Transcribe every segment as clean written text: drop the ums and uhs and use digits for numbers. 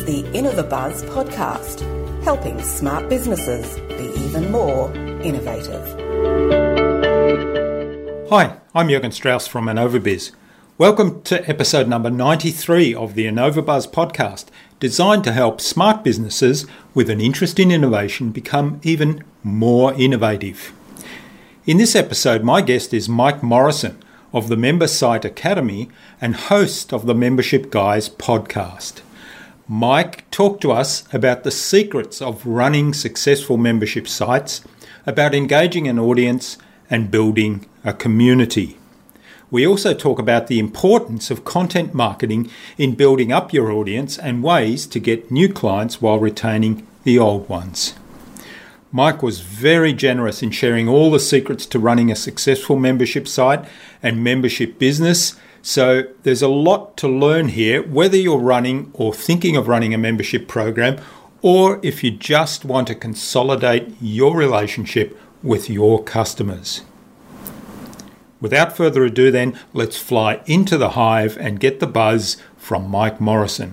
the InnovaBuzz podcast, helping smart businesses be even more innovative. Hi, I'm Jürgen Strauss from InnovaBiz. Welcome to episode number 93 of the InnovaBuzz podcast, designed to help smart businesses with an interest in innovation become even more innovative. In this episode, my guest is Mike Morrison of the Member Site Academy and host of the Membership Guys podcast. Mike talked to us about the secrets of running successful membership sites, about engaging an audience and building a community. We also talk about the importance of content marketing in building up your audience and ways to get new clients while retaining the old ones. Mike was very generous in sharing all the secrets to running a successful membership site and membership business. So there's a lot to learn here, whether you're running or thinking of running a membership program, or if you just want to consolidate your relationship with your customers. Without further ado then, let's fly into the hive and get the buzz from Mike Morrison.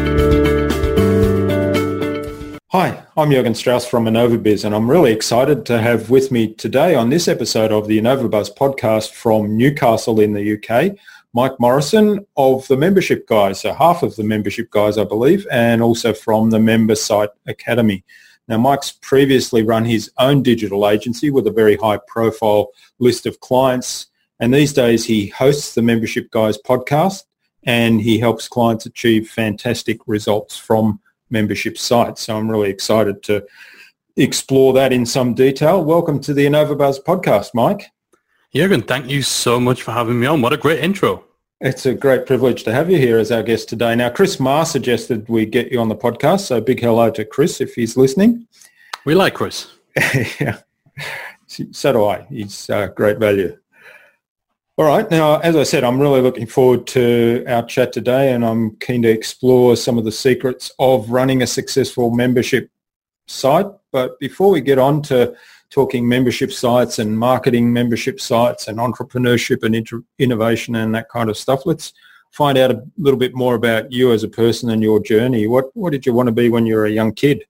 Hi, I'm Jürgen Strauss from InnovaBiz, and I'm really excited to have with me today on this episode of the InnovaBuzz podcast from Newcastle in the UK, Mike Morrison of the Membership Guys, so half of the Membership Guys, I believe, and also from the Member Site Academy. Now, Mike's previously run his own digital agency with a very high-profile list of clients, and these days he hosts the Membership Guys podcast, and he helps clients achieve fantastic results from membership sites. So I'm really excited to explore that in some detail. Welcome to the InnovaBuzz podcast, Mike. Jürgen, thank you so much for having me on. What a great intro. It's a great privilege to have you here as our guest today. Now, Chris Marr suggested we get you on the podcast, so big hello to Chris if he's listening. We like Chris. Yeah, so do I. He's great value. All right. Now, as I said, I'm really looking forward to our chat today, and I'm keen to explore some of the secrets of running a successful membership site. But before we get on to talking membership sites and marketing membership sites and entrepreneurship and innovation and that kind of stuff, let's find out a little bit more about you as a person and your journey. What did you want to be when you were a young kid?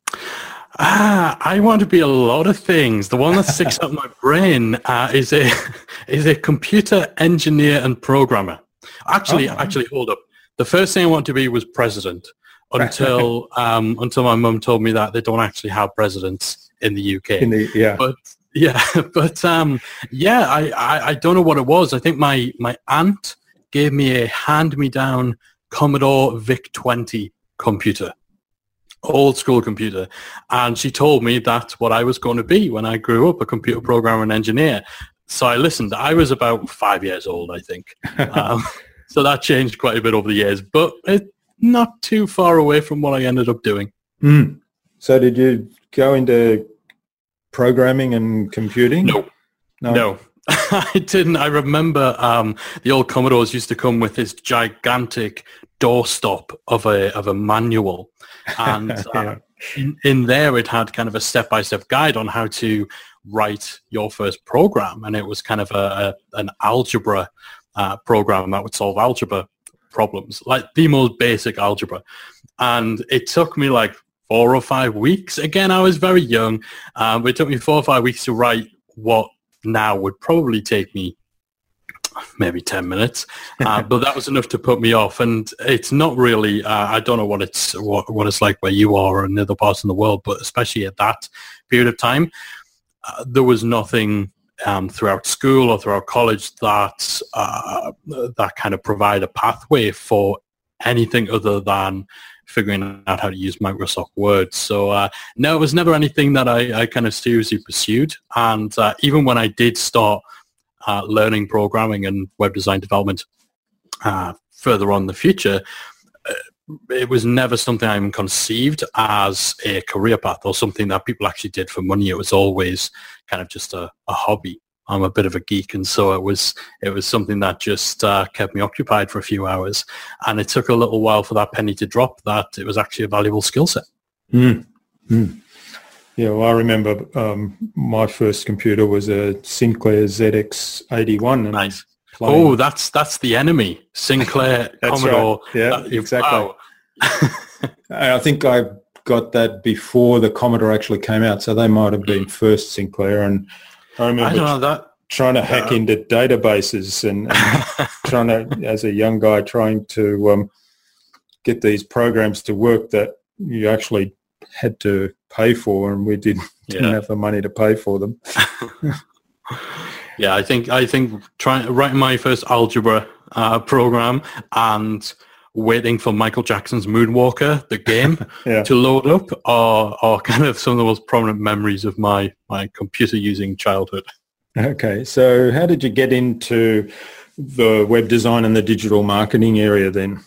I want to be a lot of things. The one that sticks out in my brain is a computer engineer and programmer. Actually, hold up. The first thing I wanted to be was president until my mum told me that they don't actually have presidents in the UK. I don't know what it was. I think my aunt gave me a hand-me-down Commodore VIC-20 computer. Old school computer, and she told me that's what I was going to be when I grew up, a computer programmer and engineer. So I listened. I was about 5 years old, I think. So that changed quite a bit over the years, but it's not too far away from what I ended up doing. So did you go into programming and computing? No. I didn't. I remember the old Commodores used to come with this gigantic doorstop of a manual, and in there it had kind of a step-by-step guide on how to write your first program, and it was kind of an algebra program that would solve algebra problems, like the most basic algebra. And it took me like 4 or 5 weeks. Again, I was very young, but it took me 4 or 5 weeks to write what now would probably take me maybe 10 minutes, but that was enough to put me off. And it's not really, I don't know what it's like where you are or in other parts of the world, but especially at that period of time, there was nothing throughout school or throughout college that kind of provide a pathway for anything other than figuring out how to use Microsoft Word. So no, it was never anything that I kind of seriously pursued. And even when I did start learning programming and web design development further on in the future, it was never something I even conceived as a career path or something that people actually did for money. It was always kind of just a hobby. I'm a bit of a geek, and so it was something that just kept me occupied for a few hours. And it took a little while for that penny to drop that it was actually a valuable skill set. Yeah, well, I remember my first computer was a Sinclair ZX81. Nice. Oh, that's the enemy. Sinclair Commodore. Right. Yeah, exactly. Wow. I think I got that before the Commodore actually came out, so they might have been first, Sinclair. And I remember trying to hack into databases and trying to, as a young guy, trying to get these programs to work that you actually had to pay for, and we didn't have the money to pay for them. Yeah, I think writing my first algebra program and waiting for Michael Jackson's Moonwalker, the game, to load up are kind of some of the most prominent memories of my computer using childhood. Okay, so how did you get into the web design and the digital marketing area then?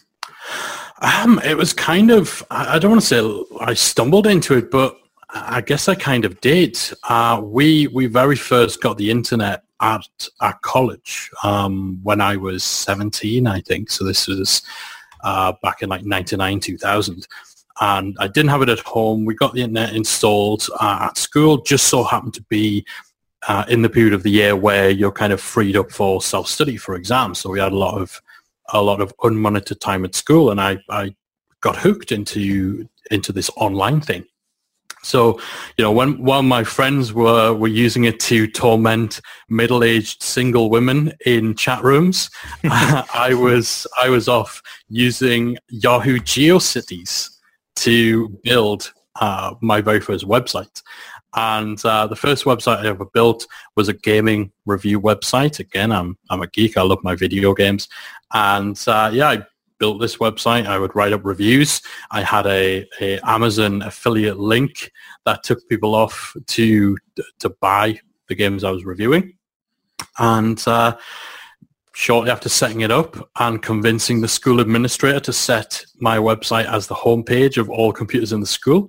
It was kind of, I don't want to say I stumbled into it, but I guess I kind of did. We very first got the internet at college when I was 17, I think. So this was back in like 99, 2000. And I didn't have it at home. We got the internet installed at school, just so happened to be in the period of the year where you're kind of freed up for self-study for exams. So we had a lot of unmonitored time at school, and I got hooked into this online thing. So, while my friends were using it to torment middle-aged single women in chat rooms, I was off using Yahoo GeoCities to build my very first website. And the first website I ever built was a gaming review website. Again, I'm a geek. I love my video games. And I built this website. I would write up reviews. I had a Amazon affiliate link that took people off to buy the games I was reviewing. And shortly after setting it up and convincing the school administrator to set my website as the homepage of all computers in the school,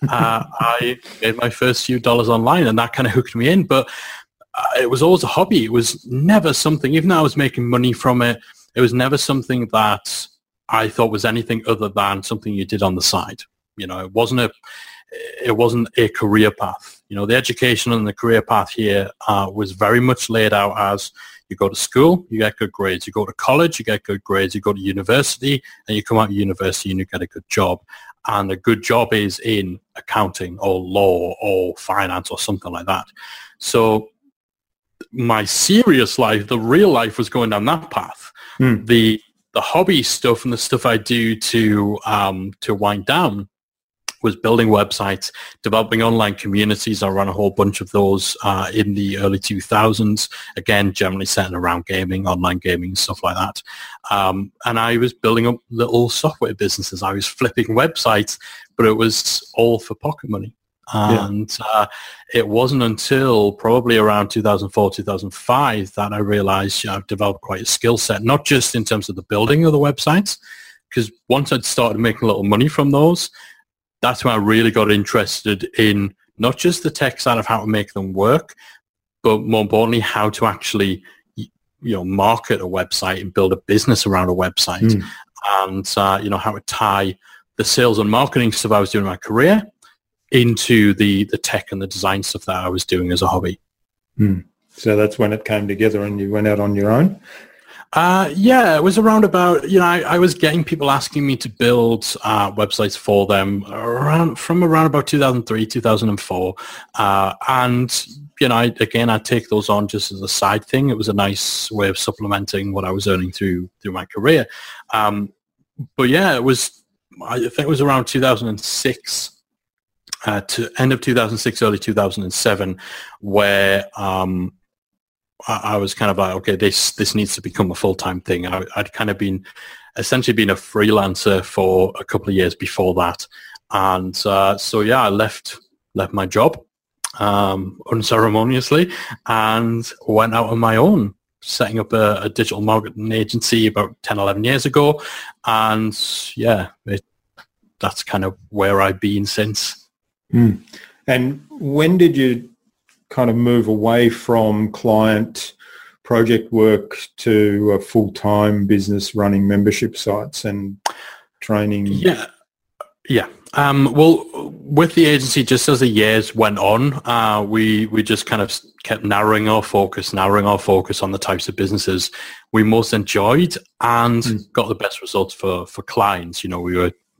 I made my first few dollars online, and that kind of hooked me in. But it was always a hobby. It was never something, even though I was making money from it, it was never something that I thought was anything other than something you did on the side. It wasn't a career path. The education and the career path here was very much laid out as you go to school, you get good grades. You go to college, you get good grades. You go to university, and you come out of university and you get a good job. And a good job is in accounting or law or finance or something like that. So my serious life, the real life, was going down that path. The hobby stuff and the stuff I do to wind down was building websites, developing online communities. I ran a whole bunch of those in the early 2000s, again, generally centered around gaming, online gaming, stuff like that. And I was building up little software businesses. I was flipping websites, but it was all for pocket money. And it wasn't until probably around 2004, 2005 that I realized I've developed quite a skill set, not just in terms of the building of the websites, because once I'd started making a little money from those, that's when I really got interested in not just the tech side of how to make them work, but more importantly, how to actually, market a website and build a business around a website. And, how to tie the sales and marketing stuff I was doing in my career into the tech and the design stuff that I was doing as a hobby. So that's when it came together and you went out on your own? It was around about, I was getting people asking me to build websites for them from around about 2003, 2004. And, I'd take those on just as a side thing. It was a nice way of supplementing what I was earning through my career. It was, I think it was around 2006 to end of 2006, early 2007, where I was kind of like, okay, this needs to become a full-time thing. I'd kind of essentially been a freelancer for a couple of years before that. And I left my job unceremoniously and went out on my own, setting up a digital marketing agency about 10, 11 years ago. And that's kind of where I've been since. And when did you kind of move away from client project work to a full-time business running membership sites and training? Well, with the agency, just as the years went on, we just kind of kept narrowing our focus on the types of businesses we most enjoyed and got the best results for clients. We were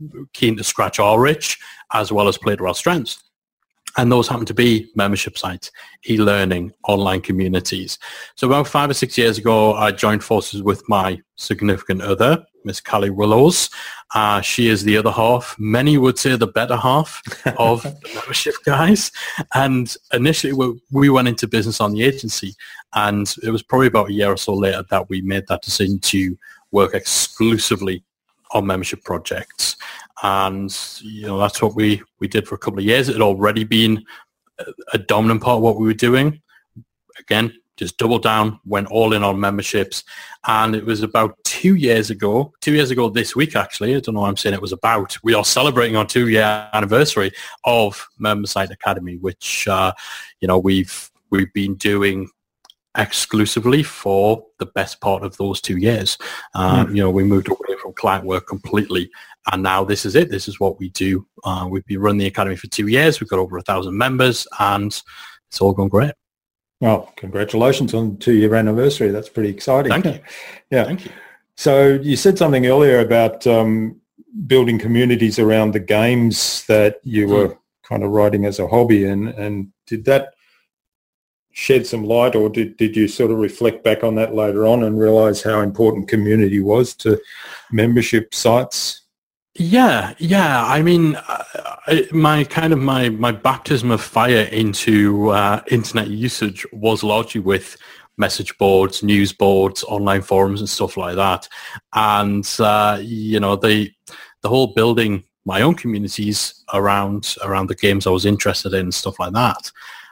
keen to scratch our itch as well as play to our strengths. And those happen to be membership sites, e-learning, online communities. So about 5 or 6 years ago, I joined forces with my significant other, Miss Callie Willows. She is the other half. Many would say the better half of the membership guys. And initially, we went into business on the agency. And it was probably about a year or so later that we made that decision to work exclusively on membership projects. And, that's what we did for a couple of years. It had already been a dominant part of what we were doing. Again, just doubled down, went all in on memberships. And it was about 2 years ago this week, actually. I don't know why I'm saying it was about. We are celebrating our 2-year anniversary of Membersite Academy, which, we've been doing exclusively for the best part of those 2 years. We moved away from client work completely, and now this is it. This is what we do. We've been running the academy for 2 years. We've got over 1,000 members, and it's all gone great. Well, congratulations on the 2-year anniversary. That's pretty exciting. Thank you. Yeah. Thank you. So you said something earlier about building communities around the games that you were kind of writing as a hobby, and did that shed some light, or did you sort of reflect back on that later on and realize how important community was to membership sites? Yeah. I mean, my baptism of fire into internet usage was largely with message boards, news boards, online forums, and stuff like that. And the whole building my own communities around the games I was interested in and stuff like that.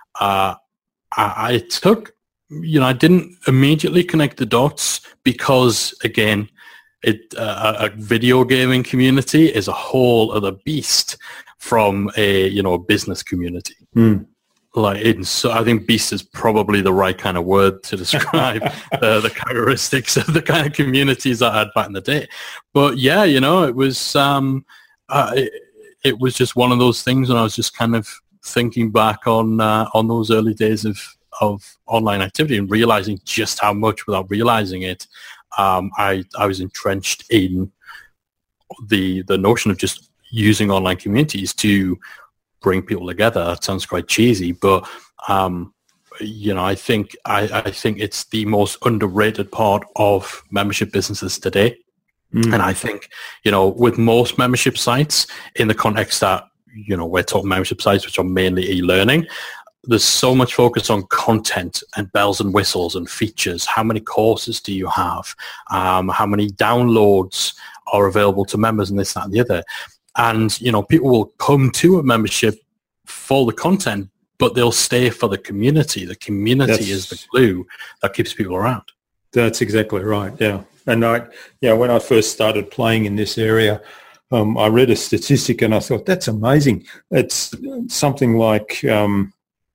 I didn't immediately connect the dots because, again, a video gaming community is a whole other beast from a business community. So I think beast is probably the right kind of word to describe the characteristics of the kind of communities I had back in the day. But yeah, it was just one of those things, and I was just kind of thinking back on those early days of online activity and realizing just how much, without realizing it, I was entrenched in the notion of just using online communities to bring people together. That sounds quite cheesy, but I think it's the most underrated part of membership businesses today. And I think with most membership sites, in the context that we're talking membership sites which are mainly e-learning, there's so much focus on content and bells and whistles and features. How many courses do you have? How many downloads are available to members, and this, that, and the other. And, people will come to a membership for the content, but they'll stay for the community. The community is the glue that keeps people around. That's exactly right, yeah. And when I first started playing in this area, I read a statistic and I thought, that's amazing. It's something like 12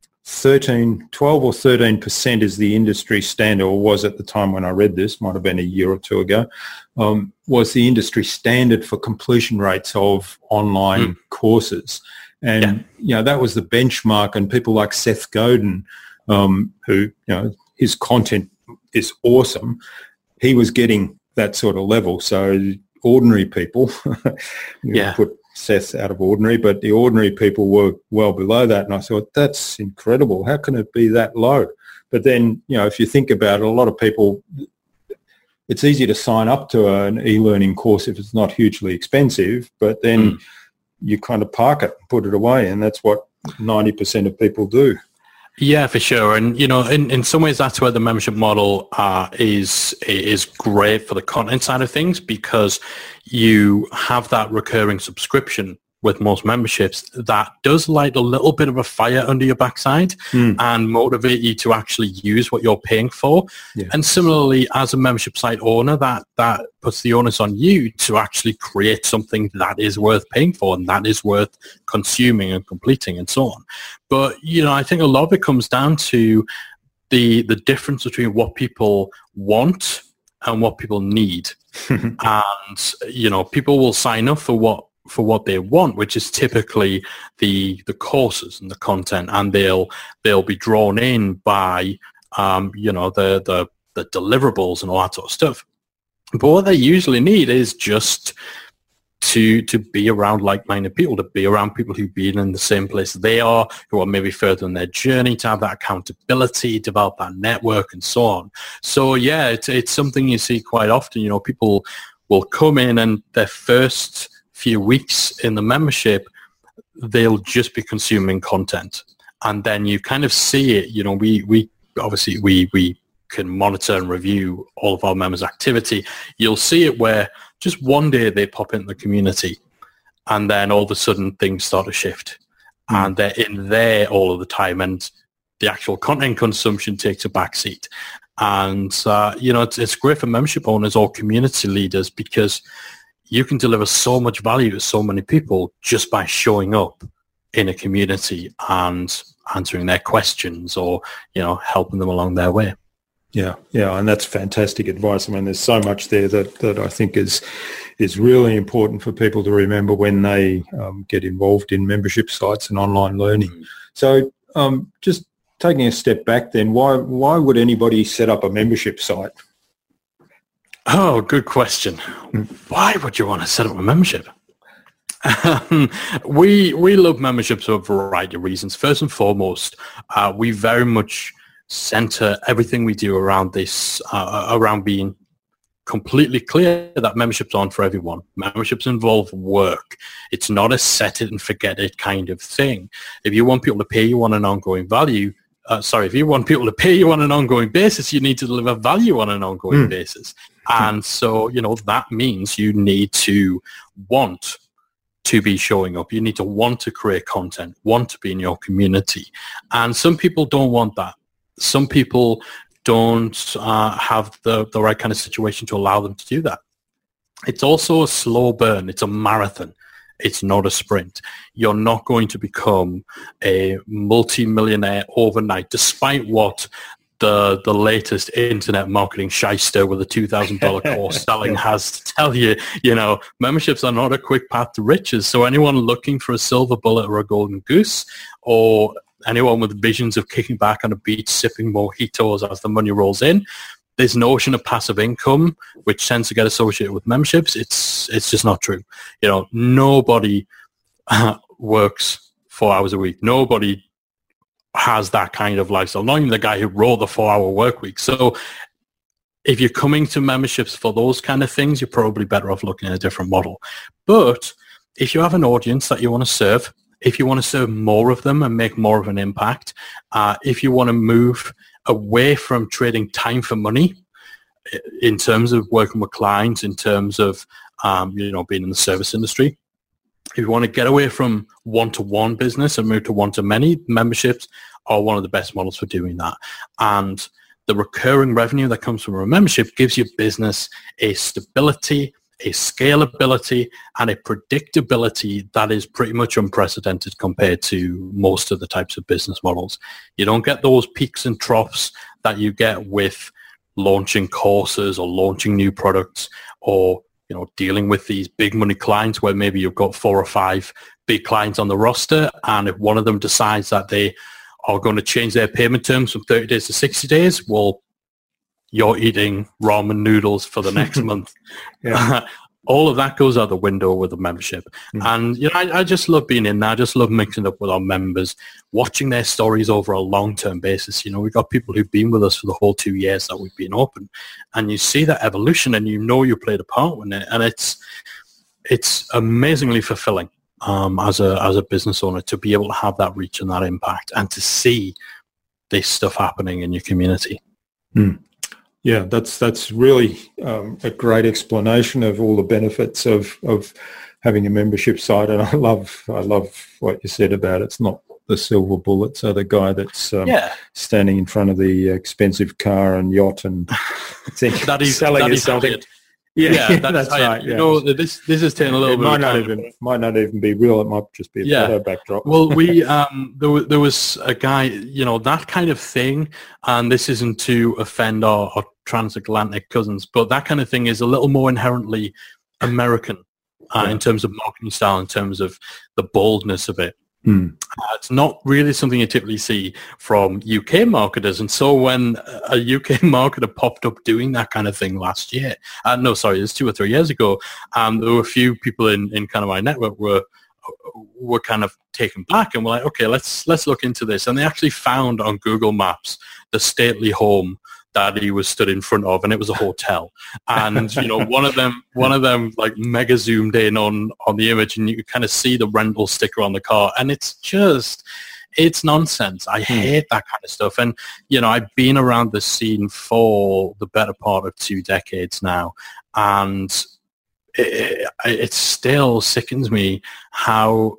or 13% is the industry standard, or was at the time when I read this, might have been a year or two ago, was the industry standard for completion rates of online courses. And, that was the benchmark, and people like Seth Godin, who, his content is awesome, he was getting that sort of level. So ordinary people, put Seth out of ordinary, but the ordinary people were well below that. And I thought, that's incredible. How can it be that low? But then, if you think about it, a lot of people, it's easy to sign up to an e-learning course if it's not hugely expensive, but then you kind of park it, put it away, and that's what 90% of people do. Yeah, for sure. And, in some ways, that's where the membership model is great for the content side of things, because you have that recurring subscription with most memberships that does light a little bit of a fire under your backside and motivate you to actually use what you're paying for. Yeah. And similarly, as a membership site owner, that puts the onus on you to actually create something that is worth paying for and that is worth consuming and completing and so on. But, I think a lot of it comes down to the difference between what people want and what people need. And, people will sign up for what they want, which is typically the courses and the content, and they'll be drawn in by the deliverables and all that sort of stuff. But what they usually need is just to be around like-minded people, to be around people who've been in the same place they are, who are maybe further in their journey, to have that accountability, develop that network, and so on. So yeah, it's something you see quite often. You know, people will come in and their first few weeks in the membership, they'll just be consuming content, and then you kind of see it. You know, we obviously we can monitor and review all of our members' activity. You'll see it where just one day they pop into the community and then all of a sudden things start to shift and they're in there all of the time and the actual content consumption takes a backseat. And, you know, it's great for membership owners or community leaders because you can deliver so much value to so many people just by showing up in a community and answering their questions or, you know, helping them along their way. Yeah, and that's fantastic advice. I mean, there's so much there that I think is really important for people to remember when they get involved in membership sites and online learning. So just taking a step back then, why would anybody set up a membership site? Oh, good question. Why would you want to set up a membership? We love memberships for a variety of reasons. First and foremost, we very much center everything we do around this, around being completely clear that memberships aren't for everyone. Memberships involve work. It's not a set it and forget it kind of thing. If you want people to pay you on an ongoing if you want people to pay you on an ongoing basis, you need to deliver value on an ongoing basis. And so, you know, that means you need to want to be showing up. You need to want to create content, want to be in your community. And some people don't want that. Some people don't have the right kind of situation to allow them to do that. It's also a slow burn. It's a marathon. It's not a sprint. You're not going to become a multi-millionaire overnight, despite what the latest internet marketing shyster with a $2,000 course selling has to tell you. You know, memberships are not a quick path to riches. So anyone looking for a silver bullet or a golden goose, or anyone with visions of kicking back on a beach, sipping mojitos as the money rolls in, this notion of passive income, which tends to get associated with memberships, it's just not true. You know, nobody works 4 hours a week. Nobody has that kind of lifestyle, not even the guy who wrote the 4-hour work week. So if you're coming to memberships for those kind of things, you're probably better off looking at a different model. But if you have an audience that you want to serve, if you want to serve more of them and make more of an impact, if you want to move away from trading time for money in terms of working with clients, in terms of, you know, being in the service industry, if you want to get away from one-to-one business and move to one-to-many, memberships are one of the best models for doing that. And the recurring revenue that comes from a membership gives your business a stability, a scalability, and a predictability that is pretty much unprecedented compared to most of the types of business models. You don't get those peaks and troughs that you get with launching courses or launching new products, or, you know, dealing with these big money clients where maybe you've got 4 or 5 big clients on the roster, and if one of them decides that they are going to change their payment terms from 30 days to 60 days, well, you're eating ramen noodles for the next month. All of that goes out the window with a membership. And, you know, I just love being in there. I just love mixing up with our members, watching their stories over a long-term basis. You know, we've got people who've been with us for the whole 2 years that we've been open, and you see that evolution and you know you played a part in it. And it's amazingly fulfilling as a business owner to be able to have that reach and that impact and to see this stuff happening in your community. Yeah, that's really a great explanation of all the benefits of having a membership site, and I love what you said about it's not the silver bullet. So the guy that's standing in front of the expensive car and yacht and selling you something. Yeah, that's right. You know, this is taking a little bit. Might not even be real. It might just be a photo backdrop. Well, we there was a guy, you know, that kind of thing, and this isn't to offend our transatlantic cousins, but that kind of thing is a little more inherently American in terms of marketing style, in terms of the boldness of it. It's not really something you typically see from UK marketers. And so when a UK marketer popped up doing that kind of thing last year, it was 2 or 3 years ago, there were a few people in kind of my network were kind of taken back and were like, okay, let's look into this. And they actually found on Google Maps the stately home that he was stood in front of, and it was a hotel. And one of them like mega zoomed in on the image, and you could kind of see the rental sticker on the car, and it's nonsense. I hate that kind of stuff. And I've been around the scene for the better part of 2 decades now, and it still sickens me how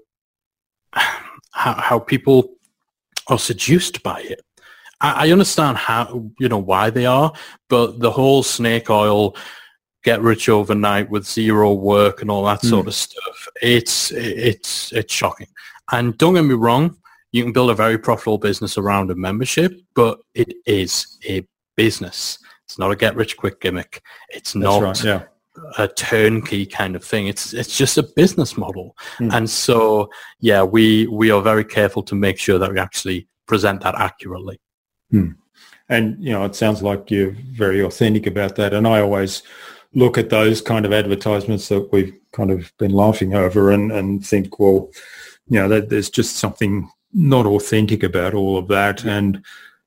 people are seduced by it. I understand why they are, but the whole snake oil, get rich overnight with zero work and all that sort of stuff, it's shocking. And don't get me wrong, you can build a very profitable business around a membership, but it is a business. It's not a get rich quick gimmick. It's not a turnkey kind of thing. It's just a business model. And so, we are very careful to make sure that we actually present that accurately. And, it sounds like you're very authentic about that. And I always look at those kind of advertisements that we've kind of been laughing over and think, well, that there's just something not authentic about all of that. And,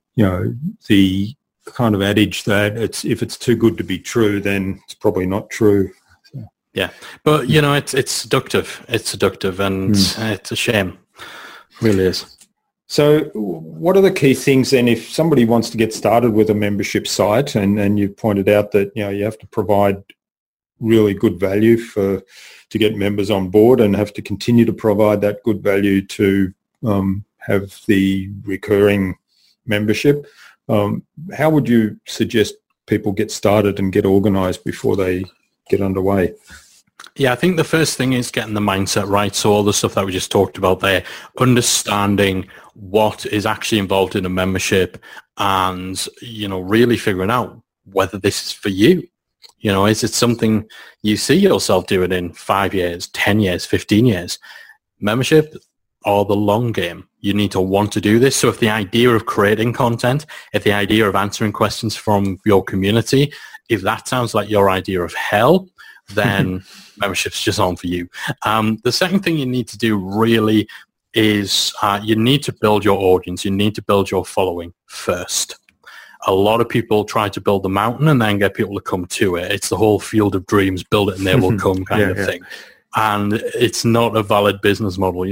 the kind of adage that if it's too good to be true, then it's probably not true. So. Yeah. But, it's seductive. It's seductive, and it's a shame. It really is. So what are the key things then if somebody wants to get started with a membership site, and you pointed out that you have to provide really good value to get members on board and have to continue to provide that good value to have the recurring membership. How would you suggest people get started and get organised before they get underway? Yeah, I think the first thing is getting the mindset right. So all the stuff that we just talked about there, understanding what is actually involved in a membership, and, really figuring out whether this is for you. Is it something you see yourself doing in 5 years, 10 years, 15 years? Membership or the long game? You need to want to do this. So if the idea of creating content, if the idea of answering questions from your community, if that sounds like your idea of hell, then membership's just on for you. The second thing you need to do really is you need to build your audience. You need to build your following first. A lot of people try to build the mountain and then get people to come to it. It's the whole field of dreams, build it and they will come kind of thing. And it's not a valid business model.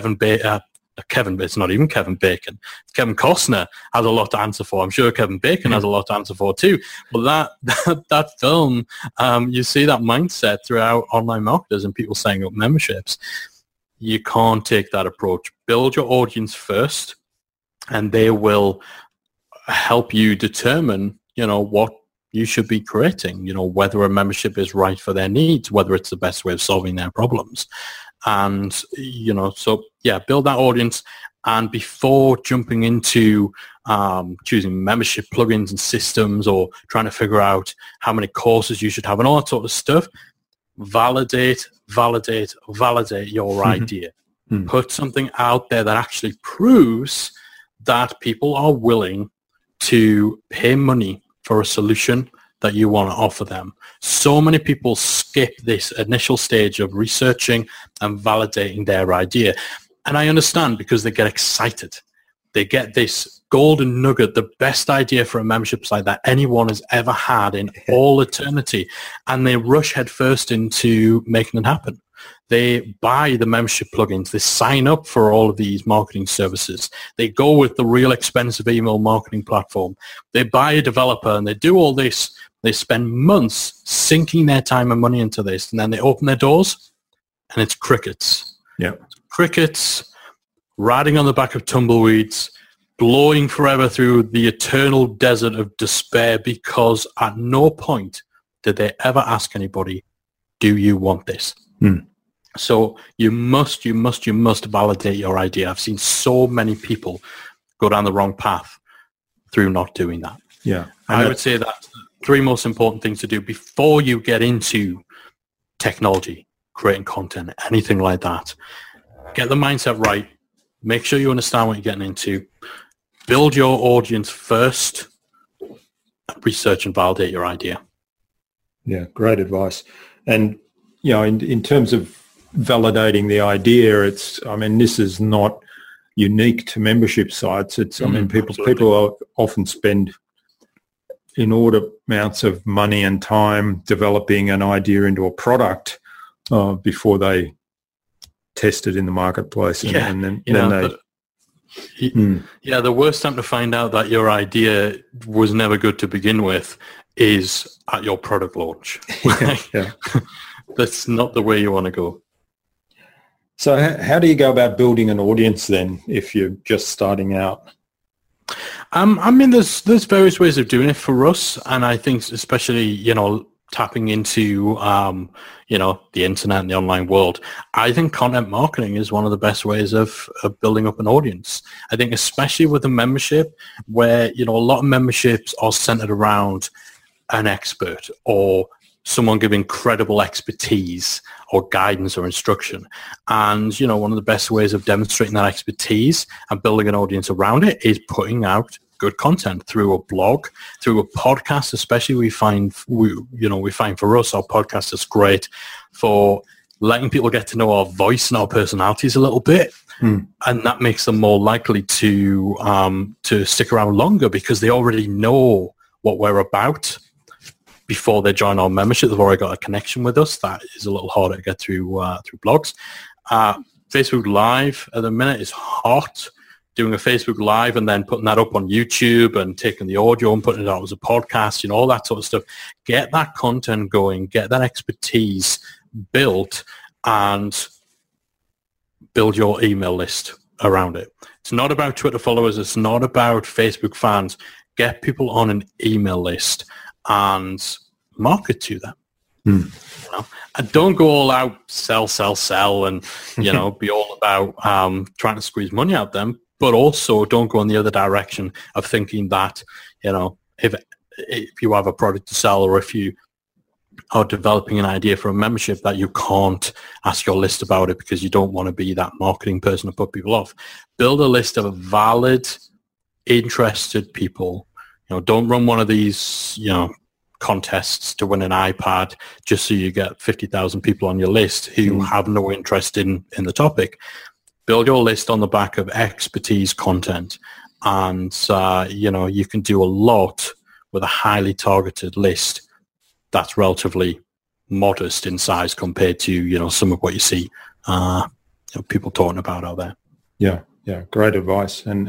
It's not even Kevin Bacon. Kevin Costner has a lot to answer for. I'm sure Kevin Bacon has a lot to answer for too. But that film, you see that mindset throughout online marketers and people setting up memberships. You can't take that approach. Build your audience first, and they will help you determine, what you should be creating, whether a membership is right for their needs, whether it's the best way of solving their problems. And, build that audience. And before jumping into choosing membership plugins and systems, or trying to figure out how many courses you should have and all that sort of stuff, validate your idea. Put something out there that actually proves that people are willing to pay money for a solution that you want to offer them. So many people skip this initial stage of researching and validating their idea. And I understand, because they get excited. They get this golden nugget, the best idea for a membership site that anyone has ever had in all eternity. And they rush headfirst into making it happen. They buy the membership plugins. They sign up for all of these marketing services. They go with the real expensive email marketing platform. They buy a developer and they do all this. They spend months sinking their time and money into this, and then they open their doors and it's crickets. Yeah. Crickets riding on the back of tumbleweeds, blowing forever through the eternal desert of despair, because at no point did they ever ask anybody, do you want this? So you must validate your idea. I've seen so many people go down the wrong path through not doing that. Yeah. I would say that's the 3 most important things to do before you get into technology, creating content, anything like that. Get the mindset right, Make sure you understand what you're getting into. Build your audience first. Research and validate your idea. Yeah, great advice. And, in terms of validating the idea, this is not unique to membership sites. People often spend inordinate amounts of money and time developing an idea into a product before they test it in the marketplace. The worst time to find out that your idea was never good to begin with is at your product launch. Yeah. That's not the way you want to go. So how do you go about building an audience then if you're just starting out? There's various ways of doing it for us, and I think especially, tapping into, the internet and the online world, I think content marketing is one of the best ways of building up an audience. I think especially with a membership where, a lot of memberships are centered around an expert or someone giving credible expertise or guidance or instruction. And, one of the best ways of demonstrating that expertise and building an audience around it is putting out good content through a blog, through a podcast. Especially we find for us, our podcast is great for letting people get to know our voice and our personalities a little bit. And that makes them more likely to stick around longer because they already know what we're about before they join our membership. They've already got a connection with us. That is a little harder to get through blogs. Facebook Live at the minute is hot. Doing a Facebook Live and then putting that up on YouTube and taking the audio and putting it out as a podcast, all that sort of stuff. Get that content going, get that expertise built, and build your email list around it. It's not about Twitter followers. It's not about Facebook fans. Get people on an email list and market to them. And don't go all out, sell, and, be all about trying to squeeze money out of them. But also don't go in the other direction of thinking that, if you have a product to sell or if you are developing an idea for a membership, that you can't ask your list about it because you don't want to be that marketing person to put people off. Build a list of valid, interested people. Don't run one of these, contests to win an iPad just so you get 50,000 people on your list who have no interest in the topic. Build your list on the back of expertise content, and you can do a lot with a highly targeted list that's relatively modest in size compared to some of what you see people talking about out there. Yeah, great advice, and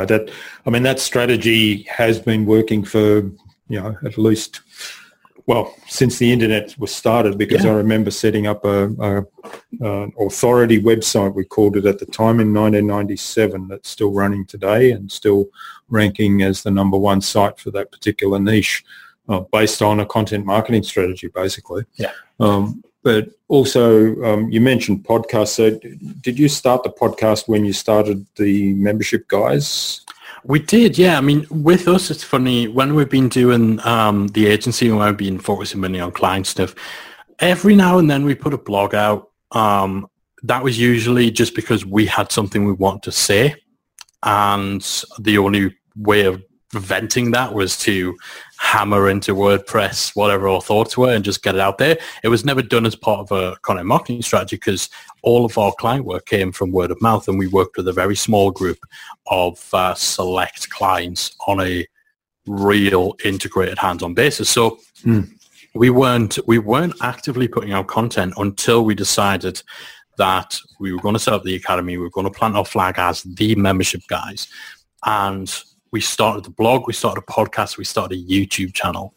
that strategy has been working for at least. Well, since the internet was started, because I remember setting up an authority website, we called it at the time in 1997, that's still running today and still ranking as the number one site for that particular niche, based on a content marketing strategy, basically. Yeah. But also, you mentioned podcasts. So did you start the podcast when you started the membership guys? We did, yeah. With us, it's funny, when we've been doing the agency and when we've been focusing mainly on client stuff, every now and then we put a blog out. That was usually just because we had something we want to say, and the only way of venting that was to hammer into WordPress whatever our thoughts were and just get it out there. It was never done as part of a content marketing strategy because all of our client work came from word of mouth, and we worked with a very small group of select clients on a real integrated hands-on basis. So we weren't actively putting out content until we decided that we were going to set up the academy. We were going to plant our flag as the membership guys, and we started the blog, we started a podcast, we started a YouTube channel,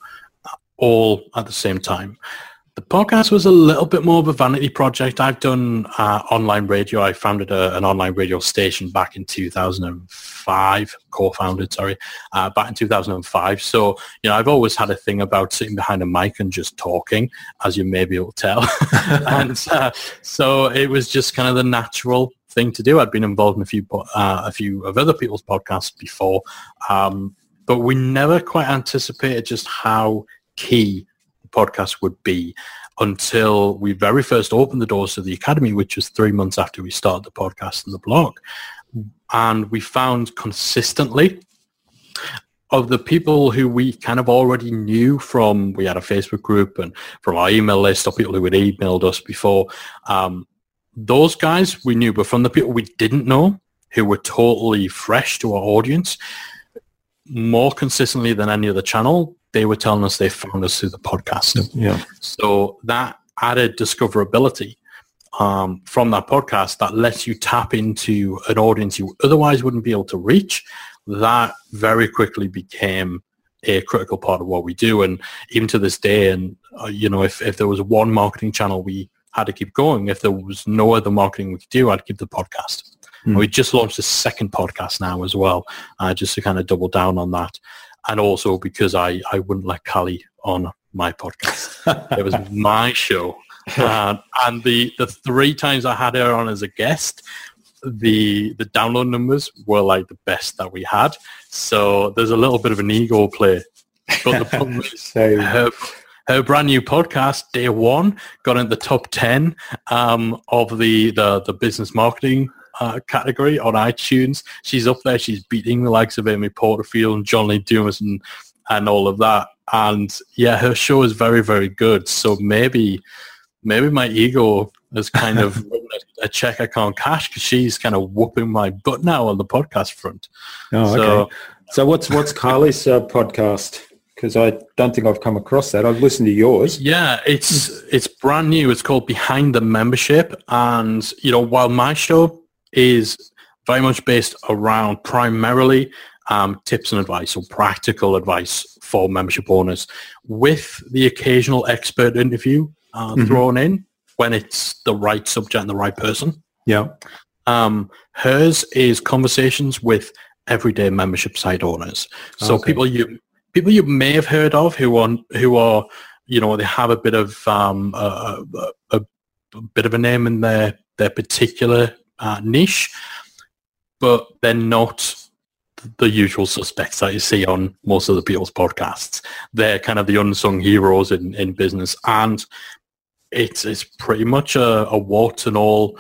all at the same time. The podcast was a little bit more of a vanity project. I've done online radio. I founded an online radio station back in 2005, back in 2005. So, I've always had a thing about sitting behind a mic and just talking, as you may be able to tell. And so it was just kind of the natural thing to do. I'd been involved in a few of other people's podcasts before, but we never quite anticipated just how key the podcast would be until we very first opened the doors to the academy, which was 3 months after we started the podcast and the blog. And we found consistently of the people who we kind of already knew from, we had a Facebook group and from our email list or people who had emailed us before, those guys we knew, but from the people we didn't know who were totally fresh to our audience, more consistently than any other channel, they were telling us they found us through the podcast. Yeah. So that added discoverability from that podcast that lets you tap into an audience you otherwise wouldn't be able to reach. That very quickly became a critical part of what we do. And even to this day, and if there was one marketing channel we had to keep going, if there was no other marketing we could do, I'd keep the podcast. And we just launched a second podcast now as well, just to kind of double down on that. And also because I wouldn't let Callie on my podcast. It was my show. And the 3 times I had her on as a guest, the download numbers were like the best that we had. So there's a little bit of an ego play. But the problem is her brand new podcast, day 1, got into the top 10 of the business marketing category on iTunes. She's up there. She's beating the likes of Amy Porterfield and John Lee Dumas and all of that. And yeah, her show is very, very good. So maybe my ego is kind of a check I can't cash because she's kind of whooping my butt now on the podcast front. Oh, okay. So what's Carly's podcast? Because I don't think I've come across that. I've listened to yours. Yeah, it's brand new. It's called Behind the Membership. And, while my show is very much based around primarily tips and advice or practical advice for membership owners with the occasional expert interview thrown in when it's the right subject and the right person. Yeah. Hers is conversations with everyday membership site owners. So people you may have heard of who are they have a bit of a bit of a name in their particular niche, but they're not the usual suspects that you see on most of the people's podcasts. They're kind of the unsung heroes in business, and it's pretty much a warts and all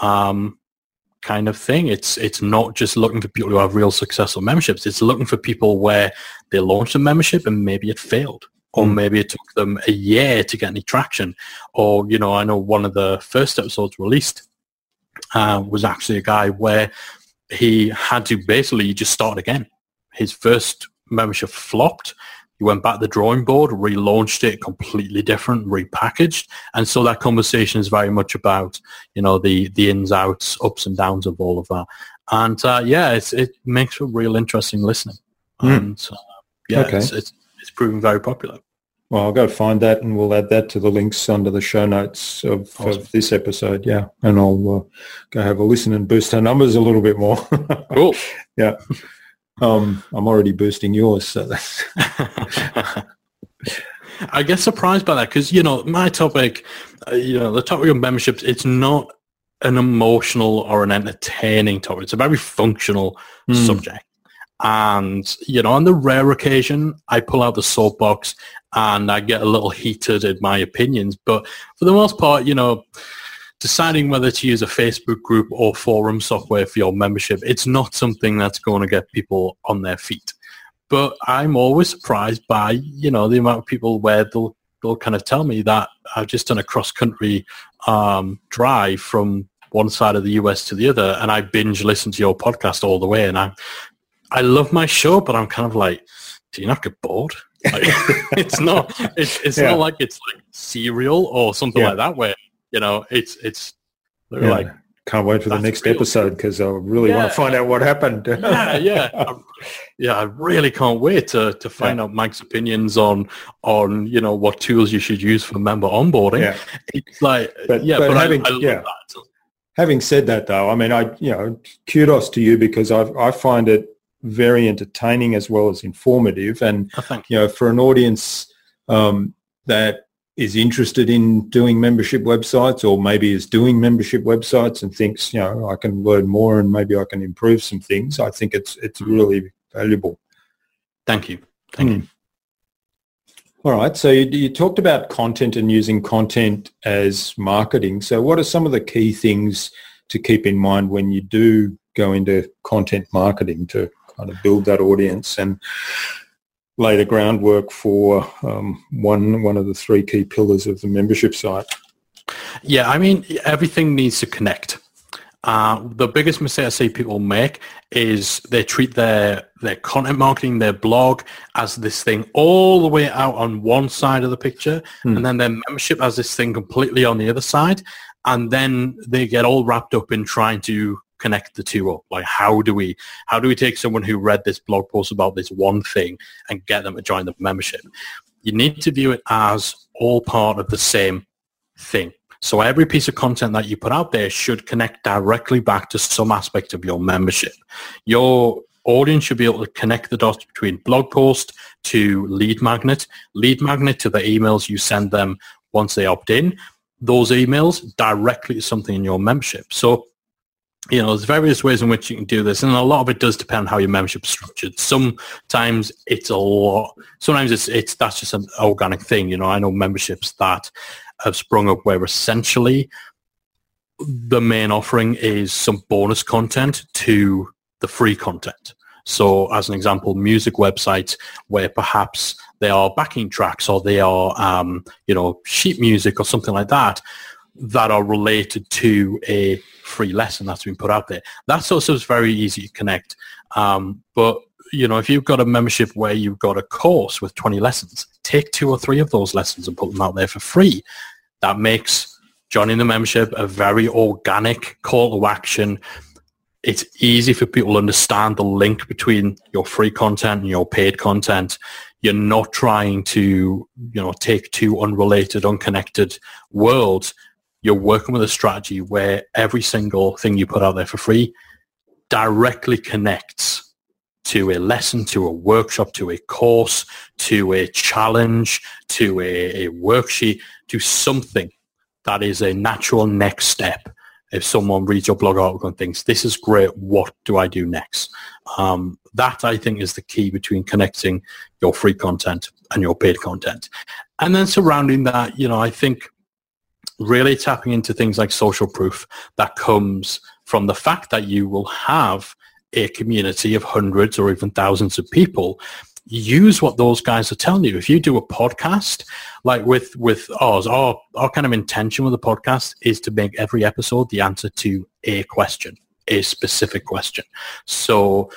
kind of thing. It's not just looking for people who have real successful memberships. It's looking for people where they launched a membership and maybe it failed, or maybe it took them a year to get any traction. Or, I know one of the first episodes released was actually a guy where he had to basically just start again. His first membership flopped. He went back to the drawing board, relaunched it completely different, repackaged. And so that conversation is very much about, the ins, outs, ups and downs of all of that. And it makes for real interesting listening. And okay. It's proven very popular. Well, I'll go find that and we'll add that to the links under the show notes of this episode. Yeah. And I'll go have a listen and boost our numbers a little bit more. Cool. Yeah. I'm already boosting yours, so that's... I get surprised by that because, my topic, the topic of memberships, it's not an emotional or an entertaining topic. It's a very functional subject. And, on the rare occasion, I pull out the soapbox and I get a little heated in my opinions. But for the most part, deciding whether to use a Facebook group or forum software for your membership, it's not something that's going to get people on their feet. But I'm always surprised by, the amount of people where they'll kind of tell me that I've just done a cross-country drive from one side of the US to the other, and I binge listen to your podcast all the way. And I love my show, but I'm kind of like, do you not get bored? Like, it's not like it's like Serial or something like that where, it's like, can't wait for the next episode because I really want to find out what happened. I really can't wait to find out Mike's opinions on what tools you should use for member onboarding. Yeah. It's like, having said that though, I mean, kudos to you because I find it very entertaining as well as informative, and for an audience that is interested in doing membership websites or maybe is doing membership websites and thinks, I can learn more and maybe I can improve some things, I think it's really valuable. Thank you. Thank you. All right. So you talked about content and using content as marketing. So what are some of the key things to keep in mind when you do go into content marketing to kind of build that audience and lay the groundwork for one of the three key pillars of the membership site. Yeah, I mean, everything needs to connect. The biggest mistake I see people make is they treat their content marketing, their blog, as this thing all the way out on one side of the picture, and then their membership as this thing completely on the other side, and then they get all wrapped up in trying to connect the two up. Like, how do we take someone who read this blog post about this one thing and get them to join the membership? You need to view it as all part of the same thing. So every piece of content that you put out there should connect directly back to some aspect of your membership. Your audience should be able to connect the dots between blog post to lead magnet to the emails you send them once they opt in, those emails directly to something in your membership. So, there's various ways in which you can do this, and a lot of it does depend on how your membership is structured. Sometimes it's a lot. Sometimes that's just an organic thing. I know memberships that have sprung up where essentially the main offering is some bonus content to the free content. So as an example, music websites where perhaps they are backing tracks or they are, sheet music or something like that are related to a free lesson that's been put out there. That's also very easy to connect. But if you've got a membership where you've got a course with 20 lessons, take 2 or 3 of those lessons and put them out there for free. That makes joining the membership a very organic call to action. It's easy for people to understand the link between your free content and your paid content. You're not trying to, take 2 unrelated, unconnected worlds. You're working with a strategy where every single thing you put out there for free directly connects to a lesson, to a workshop, to a course, to a challenge, to a worksheet, to something that is a natural next step. If someone reads your blog article and thinks, this is great, what do I do next? That, I think, is the key between connecting your free content and your paid content. And then surrounding that, I think really tapping into things like social proof that comes from the fact that you will have a community of hundreds or even thousands of people. Use what those guys are telling you. If you do a podcast, like with ours, our kind of intention with the podcast is to make every episode the answer to a question, a specific question. So,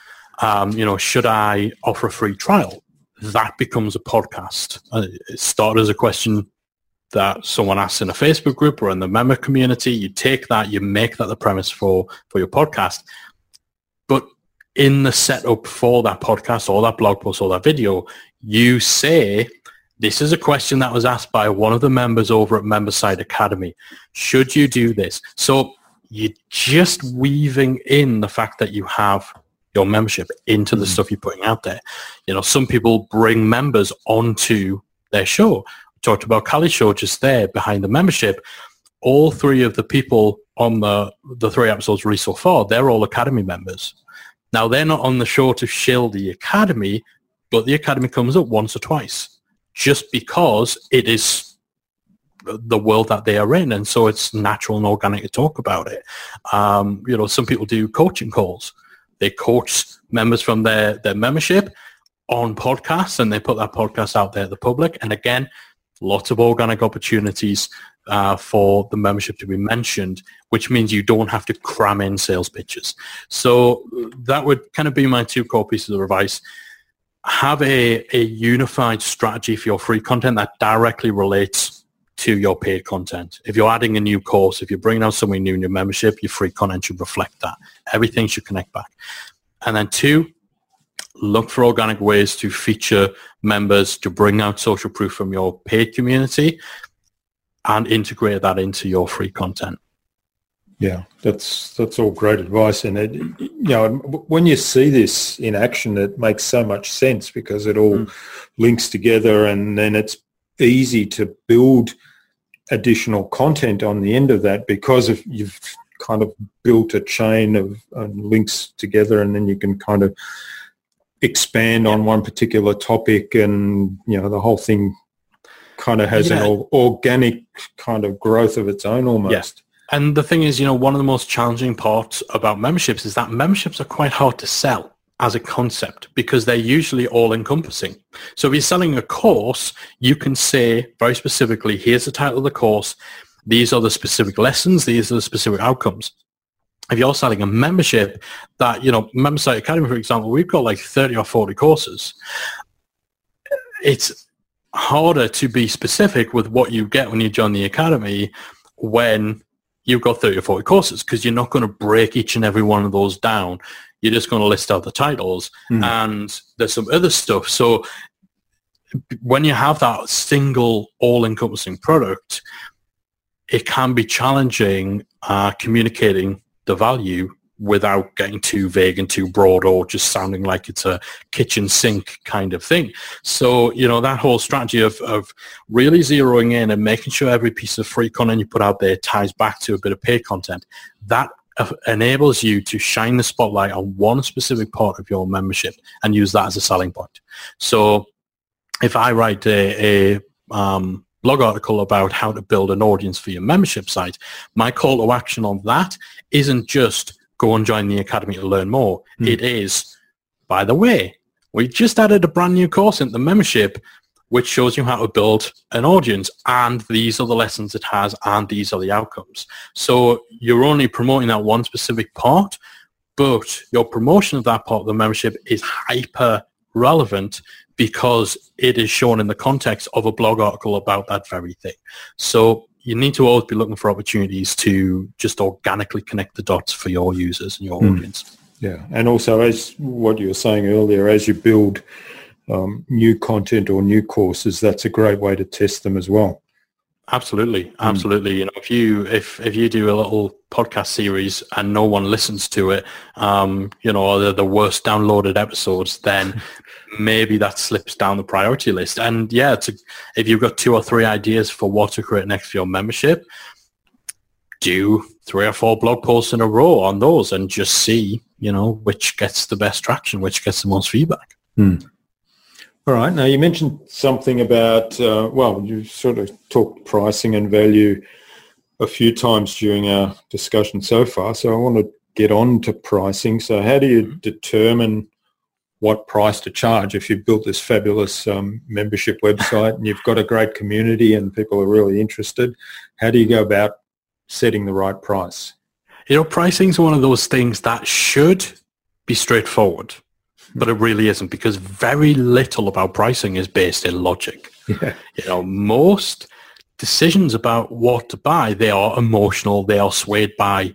should I offer a free trial? That becomes a podcast. It started as a question that someone asks in a Facebook group or in the member community. You take that, you make that the premise for your podcast. But in the setup for that podcast or that blog post or that video, you say, this is a question that was asked by one of the members over at Memberside Academy. Should you do this? So you're just weaving in the fact that you have your membership into the stuff you're putting out there. Some people bring members onto their show. Talked about Callie's show just there behind the membership. All 3 of the people on the 3 episodes released so far, they're all Academy members. Now, they're not on the show to shill the Academy, but the Academy comes up once or twice just because it is the world that they are in. And so it's natural and organic to talk about it. Some people do coaching calls. They coach members from their membership on podcasts, and they put that podcast out there to the public. And again, lots of organic opportunities for the membership to be mentioned, which means you don't have to cram in sales pitches. So that would kind of be my 2 core pieces of advice. Have a unified strategy for your free content that directly relates to your paid content. If you're adding a new course, if you're bringing out something new in your membership, your free content should reflect that. Everything should connect back. And then 2, look for organic ways to feature members, to bring out social proof from your paid community and integrate that into your free content. Yeah, that's all great advice. And when you see this in action, it makes so much sense because it all links together, and then it's easy to build additional content on the end of that because you've kind of built a chain of links together, and then you can kind of expand on one particular topic, and the whole thing kind of has an organic kind of growth of its own almost. And the thing is, one of the most challenging parts about memberships is that memberships are quite hard to sell as a concept because they're usually all-encompassing. So if you're selling a course, you can say very specifically, here's the title of the course, these are the specific lessons, these are the specific outcomes. If you're selling a membership that, MemberSite Academy, for example, we've got like 30 or 40 courses. It's harder to be specific with what you get when you join the academy when you've got 30 or 40 courses, because you're not going to break each and every one of those down. You're just going to list out the titles and there's some other stuff. So when you have that single all-encompassing product, it can be challenging communicating the value without getting too vague and too broad or just sounding like it's a kitchen sink kind of thing. So, that whole strategy of really zeroing in and making sure every piece of free content you put out there ties back to a bit of paid content, that enables you to shine the spotlight on one specific part of your membership and use that as a selling point. So if I write a blog article about how to build an audience for your membership site, my call to action on that isn't just go and join the academy to learn more. It is, by the way, we just added a brand new course into the membership which shows you how to build an audience, and these are the lessons it has, and these are the outcomes. So you're only promoting that one specific part, but your promotion of that part of the membership is hyper relevant because it is shown in the context of a blog article about that very thing. So you need to always be looking for opportunities to just organically connect the dots for your users and your audience. Yeah, and also as what you were saying earlier, as you build new content or new courses, that's a great way to test them as well. Absolutely. If you do a little podcast series and no one listens to it, or they're the worst downloaded episodes, then maybe that slips down the priority list. And if you've got 2 or 3 ideas for what to create next for your membership, do 3 or 4 blog posts in a row on those and just see, which gets the best traction, which gets the most feedback. All right. Now, you mentioned something about, you sort of talked pricing and value a few times during our discussion so far. So I want to get on to pricing. So how do you determine what price to charge if you've built this fabulous membership website and you've got a great community and people are really interested? How do you go about setting the right price? Pricing is one of those things that should be straightforward. But it really isn't, because very little about pricing is based in logic. Yeah. Most decisions about what to buy, they are emotional. They are swayed by,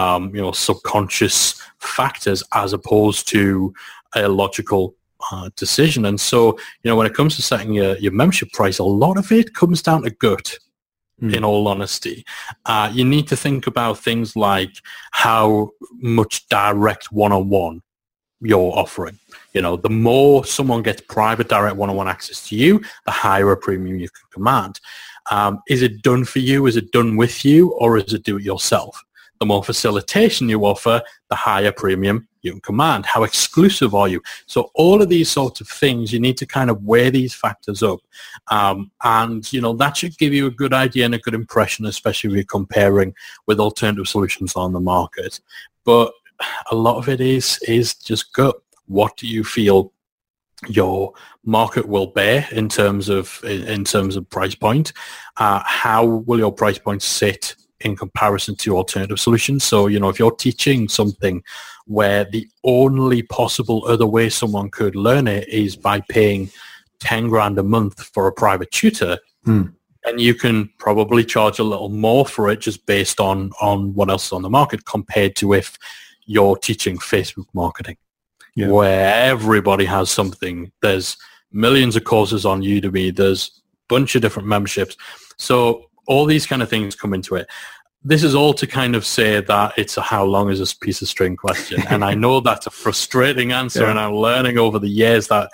subconscious factors as opposed to a logical decision. And so, when it comes to setting your membership price, a lot of it comes down to gut. In all honesty, you need to think about things like how much direct one-on-one you're offering. The more someone gets private direct one-on-one access to you, the higher a premium you can command. Is it done for you? Is it done with you? Or is it do it yourself? The more facilitation you offer, the higher premium you can command. How exclusive are you? So all of these sorts of things, you need to kind of weigh these factors up. And that should give you a good idea and a good impression, especially if you're comparing with alternative solutions on the market. But a lot of it is just gut. What do you feel your market will bear in terms of price point? How will your price point sit in comparison to alternative solutions? So, if you're teaching something where the only possible other way someone could learn it is by paying 10 grand a month for a private tutor, and you can probably charge a little more for it just based on what else is on the market compared to if you're teaching Facebook marketing. Yeah. Where everybody has something. There's millions of courses on Udemy. There's a bunch of different memberships. So all these kind of things come into it. This is all to kind of say that it's a how long is this piece of string question. And I know that's a frustrating answer, and I'm learning over the years that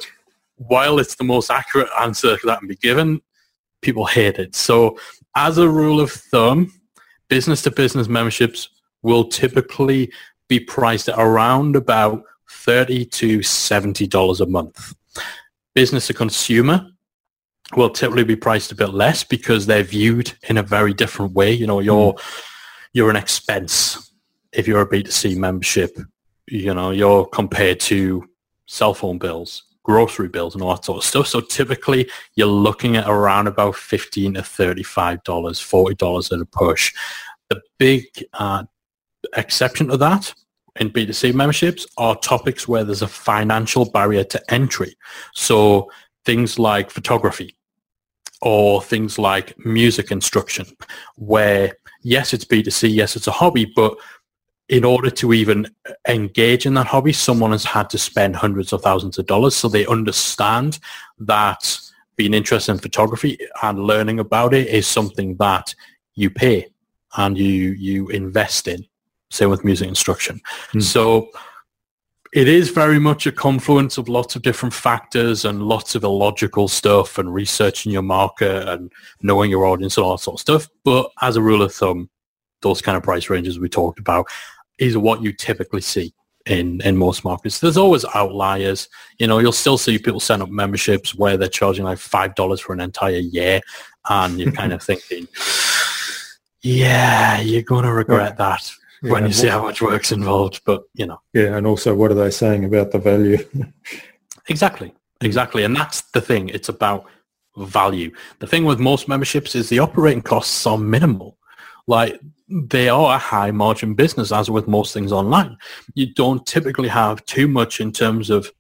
while it's the most accurate answer that can be given, people hate it. So as a rule of thumb, business-to-business memberships will typically be priced at around about $30 to $70 a month. Business to consumer will typically be priced a bit less because they're viewed in a very different way. Your you're an expense. If you're a B2C membership, you're compared to cell phone bills, grocery bills, and all that sort of stuff. So typically you're looking at around about $15 to $35, $40 at a push. The big exception to that in B2C memberships are topics where there's a financial barrier to entry. So things like photography or things like music instruction, where yes, it's B2C, yes, it's a hobby, but in order to even engage in that hobby, someone has had to spend hundreds of thousands of dollars. So they understand that being interested in photography and learning about it is something that you pay and you invest in. Same with music instruction. So it is very much a confluence of lots of different factors and lots of illogical stuff and researching your market and knowing your audience and all that sort of stuff. But as a rule of thumb, those kind of price ranges we talked about is what you typically see in most markets. There's always outliers. You'll still see people set up memberships where they're charging like $5 for an entire year, and you're kind of thinking, yeah, you're going to regret that when you see how much work's involved. But, Yeah, and also what are they saying about the value? Exactly. And that's the thing. It's about value. The thing with most memberships is the operating costs are minimal. Like, they are a high margin business, as with most things online. You don't typically have too much in terms of,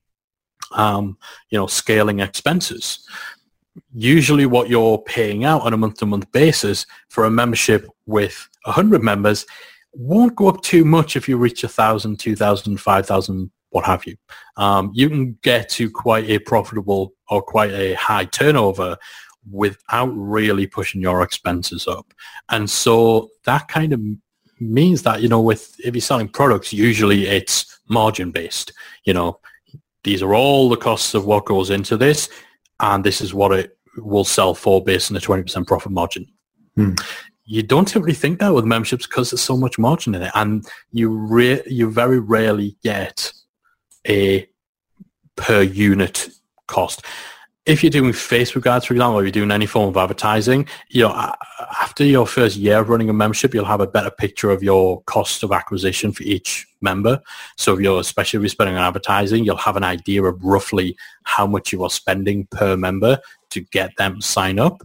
scaling expenses. Usually what you're paying out on a month-to-month basis for a membership with 100 members won't go up too much if you reach 1,000, 2,000, 5,000, what have you. You can get to quite a profitable or quite a high turnover without really pushing your expenses up. And so that kind of means that, if you're selling products, usually it's margin based. These are all the costs of what goes into this, and this is what it will sell for based on a 20% profit margin. You don't typically think that with memberships because there's so much margin in it, and you very rarely get a per unit cost. If you're doing Facebook ads, for example, or you're doing any form of advertising, after your first year of running a membership, you'll have a better picture of your cost of acquisition for each member. So especially if you're spending on advertising, you'll have an idea of roughly how much you are spending per member to get them to sign up.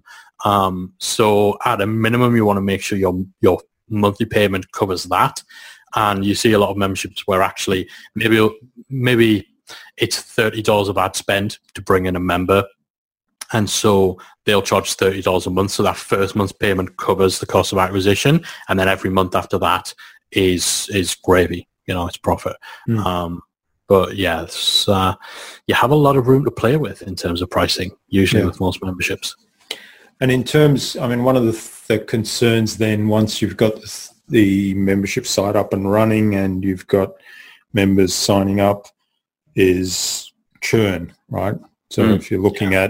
So at a minimum, you want to make sure your monthly payment covers that. And you see a lot of memberships where actually maybe it's $30 of ad spend to bring in a member. And so they'll charge $30 a month. So that first month's payment covers the cost of acquisition. And then every month after that is gravy, it's profit. But yeah, you have a lot of room to play with in terms of pricing, usually with most memberships. And in terms, one of the concerns then, once you've got the membership site up and running and you've got members signing up, is churn, right? So if you're looking at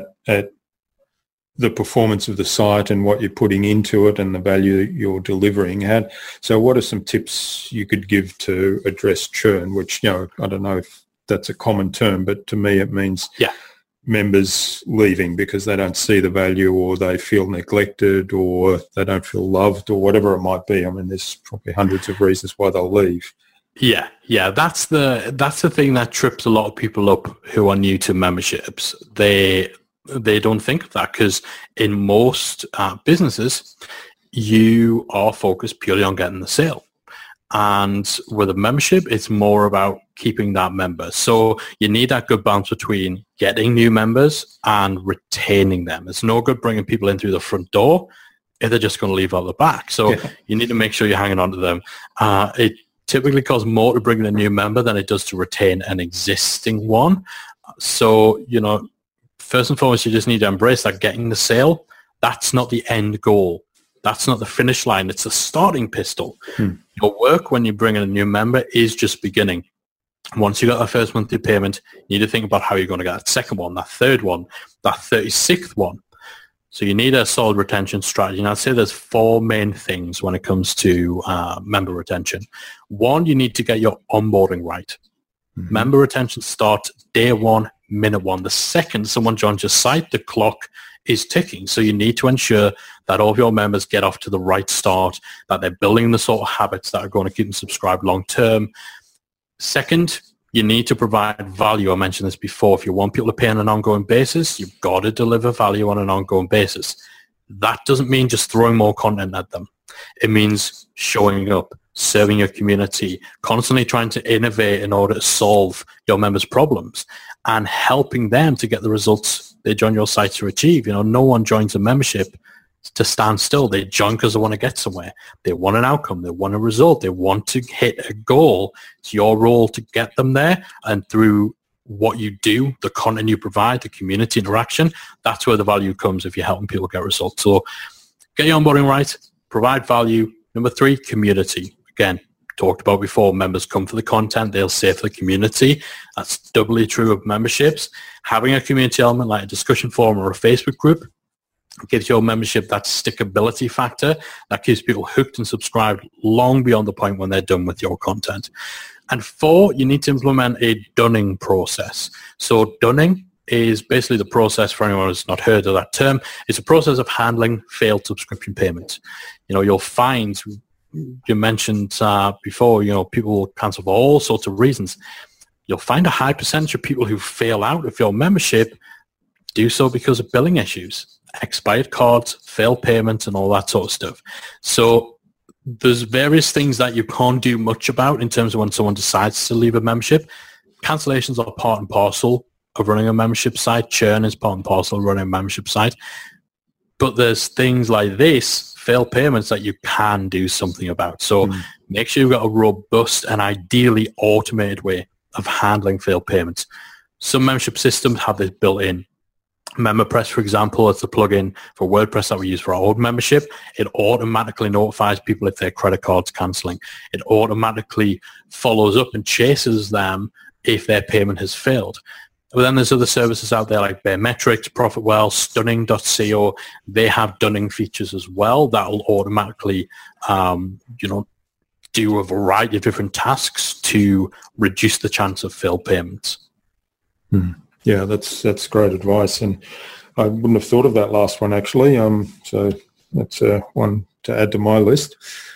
the performance of the site and what you're putting into it and the value that you're delivering, so what are some tips you could give to address churn, which, I don't know if that's a common term, but to me it means members leaving because they don't see the value or they feel neglected or they don't feel loved or whatever it might be. There's probably hundreds of reasons why they'll leave. Yeah, that's the thing that trips a lot of people up who are new to memberships. They don't think of that because in most businesses, you are focused purely on getting the sale. And with a membership, it's more about keeping that member. So you need that good balance between getting new members and retaining them. It's no good bringing people in through the front door if they're just going to leave out the back. So you need to make sure you're hanging on to them. It typically costs more to bring in a new member than it does to retain an existing one. So, first and foremost, you just need to embrace that getting the sale. That's not the end goal. That's not the finish line. It's a starting pistol. Your work when you bring in a new member is just beginning. Once you got that first monthly payment, you need to think about how you're going to get that second one, that third one, that 36th one. So you need a solid retention strategy. And I'd say there's four main things when it comes to member retention. One, you need to get your onboarding right. Member retention starts day one, minute one. The second someone joins your site, the clock is ticking. So you need to ensure that all of your members get off to the right start, that they're building the sort of habits that are going to keep them subscribed long term. Second, you need to provide value. I mentioned this before. If you want people to pay on an ongoing basis, you've got to deliver value on an ongoing basis. That doesn't mean just throwing more content at them. It means showing up, serving your community, constantly trying to innovate in order to solve your members' problems and helping them to get the results they join your site to achieve. No one joins a membership to stand still. They join because they want to get somewhere. They want an outcome. They want a result. They want to hit a goal. It's your role to get them there. And through what you do, the content you provide, the community interaction, that's where the value comes if you're helping people get results. So get your onboarding right, provide value. Number 3, community. Again, talked about before, members come for the content, they'll stay for the community. That's doubly true of memberships. Having a community element like a discussion forum or a Facebook group gives your membership that stickability factor that keeps people hooked and subscribed long beyond the point when they're done with your content. And 4, you need to implement a dunning process. So dunning is basically the process, for anyone who's not heard of that term, it's a process of handling failed subscription payments. You'll find, you mentioned before, people will cancel for all sorts of reasons. You'll find a high percentage of people who fail out of your membership do so because of billing issues, expired cards, failed payments, and all that sort of stuff. So there's various things that you can't do much about in terms of when someone decides to leave a membership. Cancellations are part and parcel of running a membership site. Churn is part and parcel of running a membership site. But there's things like this, failed payments, that you can do something about. So make sure you've got a robust and ideally automated way of handling failed payments. Some membership systems have this built in. MemberPress, for example, it's the plugin for WordPress that we use for our old membership. It automatically notifies people if their credit card's cancelling. It automatically follows up and chases them if their payment has failed. But then there's other services out there like Baremetrics, Profitwell, Stunning.co. They have dunning features as well that will automatically, do a variety of different tasks to reduce the chance of failed payments. Yeah, that's great advice, and I wouldn't have thought of that last one actually. So that's one to add to my list.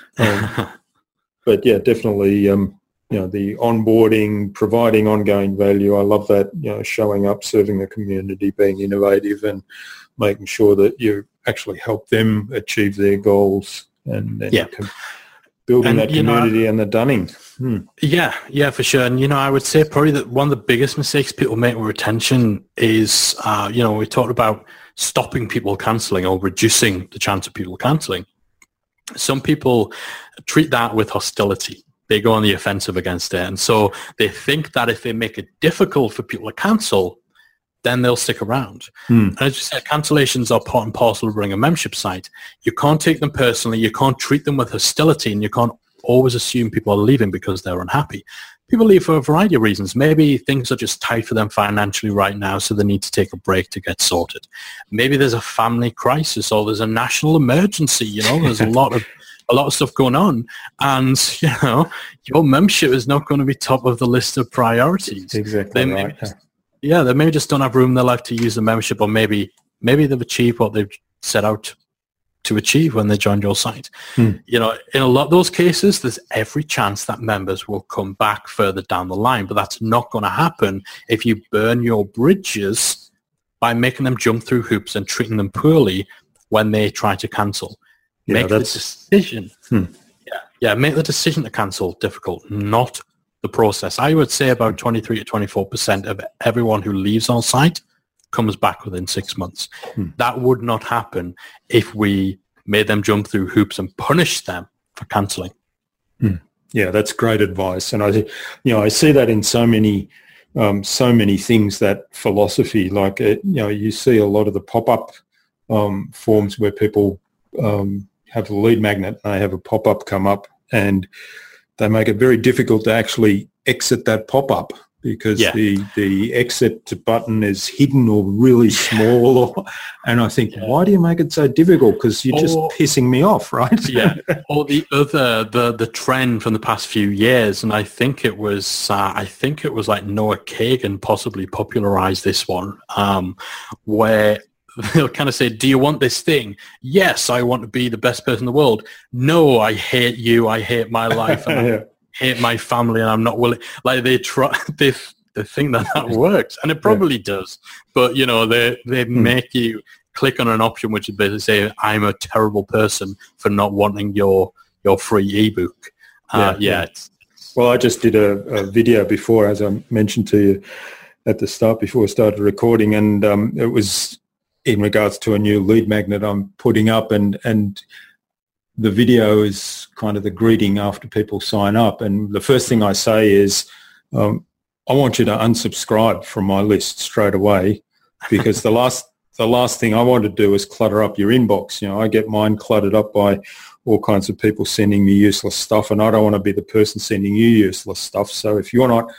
But yeah, definitely. The onboarding, providing ongoing value. I love that. Showing up, serving the community, being innovative, and making sure that you actually help them achieve their goals, and building that community and the dunning. Yeah, for sure. And, I would say probably that one of the biggest mistakes people make with retention is, we talked about stopping people cancelling or reducing the chance of people cancelling. Some people treat that with hostility. They go on the offensive against it. And so they think that if they make it difficult for people to cancel, then they'll stick around. And as you said, cancellations are part and parcel of running a membership site. You can't take them personally. You can't treat them with hostility, and you can't always assume people are leaving because they're unhappy. People leave for a variety of reasons. Maybe things are just tight for them financially right now, so they need to take a break to get sorted. Maybe there's a family crisis or there's a national emergency. There's a lot of stuff going on, and your membership is not going to be top of the list of priorities. Exactly right. They maybe just don't have room in their life to use the membership, or maybe they've achieved what they've set out to achieve when they joined your site. In a lot of those cases, there's every chance that members will come back further down the line, but that's not going to happen if you burn your bridges by making them jump through hoops and treating them poorly when they try to cancel. Make the decision. Make the decision to cancel difficult, not the process. I would say about 23 to 24% of everyone who leaves our site comes back within 6 months. That would not happen if we made them jump through hoops and punished them for cancelling. Yeah, that's great advice, and I see that in so many things. That philosophy, like you see a lot of the pop-up forms where people have a lead magnet, and they have a pop-up come up, and they make it very difficult to actually exit that pop-up because the exit button is hidden or really small. And I think, why do you make it so difficult? Because you're just pissing me off, right? Or the trend from the past few years, and I think it was like Noah Kagan possibly popularized this one, where they'll kind of say, do you want this thing? Yes, I want to be the best person in the world. No, I hate you. I hate my life. And I hate my family, and I'm not willing. Like they think that works, and it probably does. But, you know, they make you click on an option which is basically say, I'm a terrible person for not wanting your free ebook. Well, I just did a video before, as I mentioned to you at the start before we started recording, and it was in regards to a new lead magnet I'm putting up, and the video is kind of the greeting after people sign up. And the first thing I say is, I want you to unsubscribe from my list straight away, because the last thing I want to do is clutter up your inbox. You know, I get mine cluttered up by all kinds of people sending me useless stuff, and I don't want to be the person sending you useless stuff. So if you're not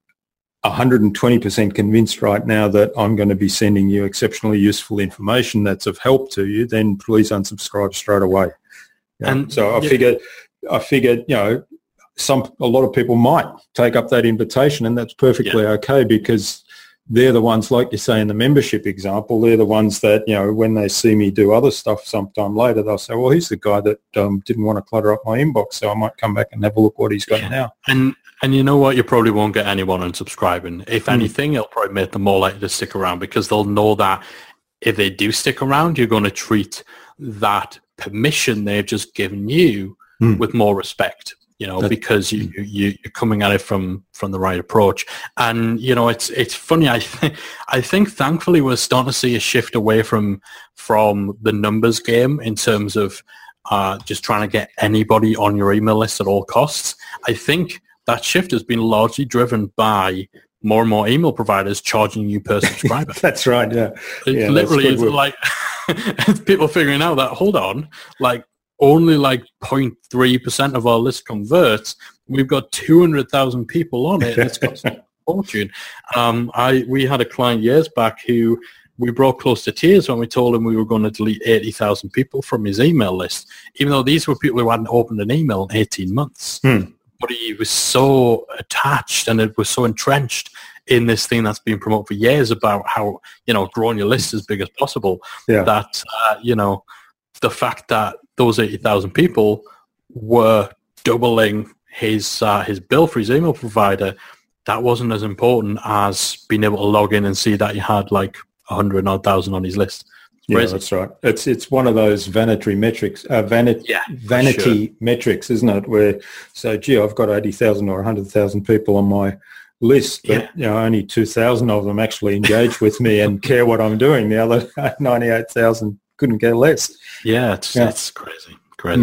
120% convinced right now that I'm going to be sending you exceptionally useful information that's of help to you, then please unsubscribe straight away. You know? And so I figured, you know, a lot of people might take up that invitation, and that's perfectly okay, because they're the ones, like you say in the membership example, they're the ones that, you know, when they see me do other stuff sometime later, they'll say, well, he's the guy that didn't want to clutter up my inbox, so I might come back and have a look what he's got now. And you know what? You probably won't get anyone unsubscribing. If anything, it'll probably make them more likely to stick around, because they'll know that if they do stick around, you're going to treat that permission they've just given you with more respect. You know, because you're coming at it from the right approach. And, you know, it's funny. I think thankfully we're starting to see a shift away from the numbers game in terms of just trying to get anybody on your email list at all costs. I think that shift has been largely driven by more and more email providers charging you per subscriber. That's right, yeah. Literally, it's like people figuring out that, hold on, like, only like 0.3% of our list converts. We've got 200,000 people on it. And it's got a fortune. We had a client years back who we brought close to tears when we told him we were going to delete 80,000 people from his email list, even though these were people who hadn't opened an email in 18 months. But he was so attached, and it was so entrenched in this thing that's been promoted for years about how, you know, growing your list as big as possible, that, you know, the fact that those 80,000 people were doubling his bill for his email provider, that wasn't as important as being able to log in and see that you had like 100,000 on his list. Yeah, that's right. It's one of those vanity metrics, vanity metrics, isn't it? Where, so, gee, I've got 80,000 or 100,000 people on my list, but you know, only 2,000 of them actually engage with me and care what I'm doing. The other 98,000 couldn't care less. Yeah, it's crazy.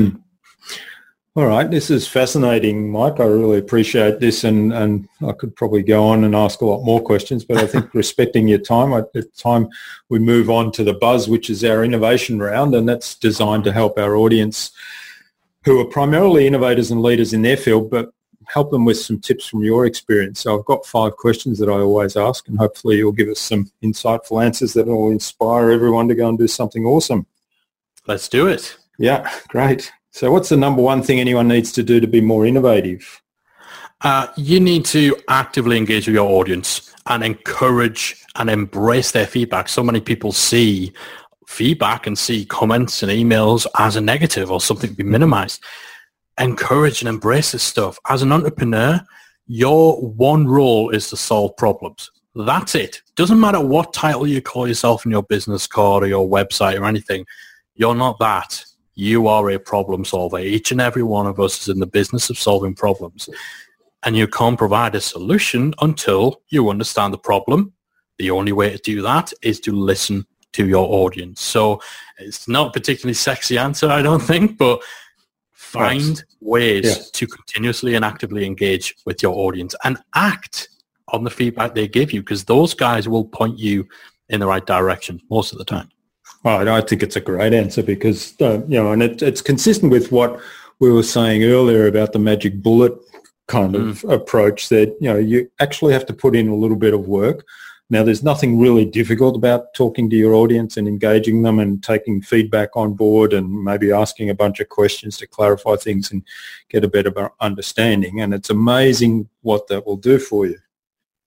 All right, this is fascinating, Mike. I really appreciate this, and I could probably go on and ask a lot more questions, but I think respecting your time, at the time we move on to the Buzz, which is our innovation round, and that's designed to help our audience, who are primarily innovators and leaders in their field, but help them with some tips from your experience. So I've got 5 questions that I always ask, and hopefully you'll give us some insightful answers that will inspire everyone to go and do something awesome. Let's do it. Yeah, great. So what's the number one thing anyone needs to do to be more innovative? You need to actively engage with your audience and encourage and embrace their feedback. So many people see feedback and see comments and emails as a negative or something to be minimized. Encourage and embrace this stuff. As an entrepreneur, your one role is to solve problems. That's it. Doesn't matter what title you call yourself in your business card or your website or anything. You're not that. You are a problem solver. Each and every one of us is in the business of solving problems. And you can't provide a solution until you understand the problem. The only way to do that is to listen to your audience. So it's not a particularly sexy answer, I don't think, but find ways to continuously and actively engage with your audience and act on the feedback they give you, because those guys will point you in the right direction most of the time. I think it's a great answer, because, you know, and it's consistent with what we were saying earlier about the magic bullet kind of approach, that, you know, you actually have to put in a little bit of work. Now, there's nothing really difficult about talking to your audience and engaging them and taking feedback on board and maybe asking a bunch of questions to clarify things and get a better understanding. And it's amazing what that will do for you.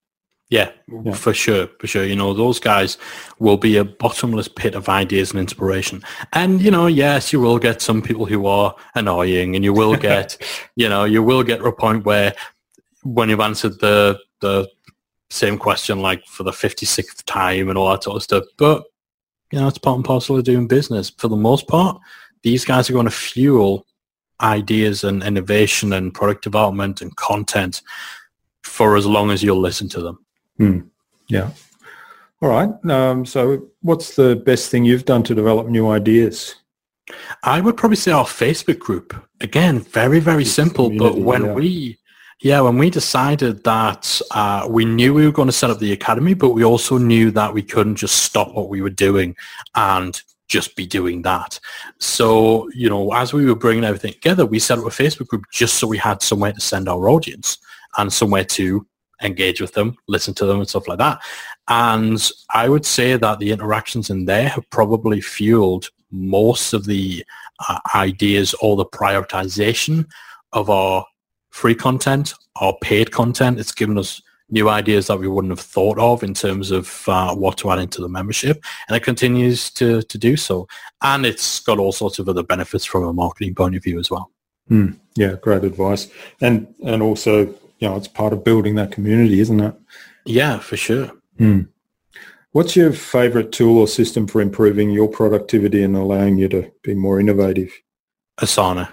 Yeah, for sure. You know, those guys will be a bottomless pit of ideas and inspiration. And, you know, yes, you will get some people who are annoying, and you will get, you will get to a point where when you've answered the same question like for the 56th time and all that sort of stuff. But, you know, it's part and parcel of doing business. For the most part, these guys are going to fuel ideas and innovation and product development and content for as long as you'll listen to them. Yeah. All right. So what's the best thing you've done to develop new ideas? I would probably say our Facebook group. Again, very, very simple. But when we decided that we knew we were going to set up the academy, but we also knew that we couldn't just stop what we were doing and just be doing that. So, you know, as we were bringing everything together, we set up a Facebook group just so we had somewhere to send our audience and somewhere to engage with them, listen to them and stuff like that. And I would say that the interactions in there have probably fueled most of the ideas or the prioritization of our free content, our paid content. It's given us new ideas that we wouldn't have thought of in terms of what to add into the membership. And it continues to do so. And it's got all sorts of other benefits from a marketing point of view as well. Yeah, great advice. And also, you know, it's part of building that community, isn't it? Yeah, for sure. What's your favorite tool or system for improving your productivity and allowing you to be more innovative? Asana.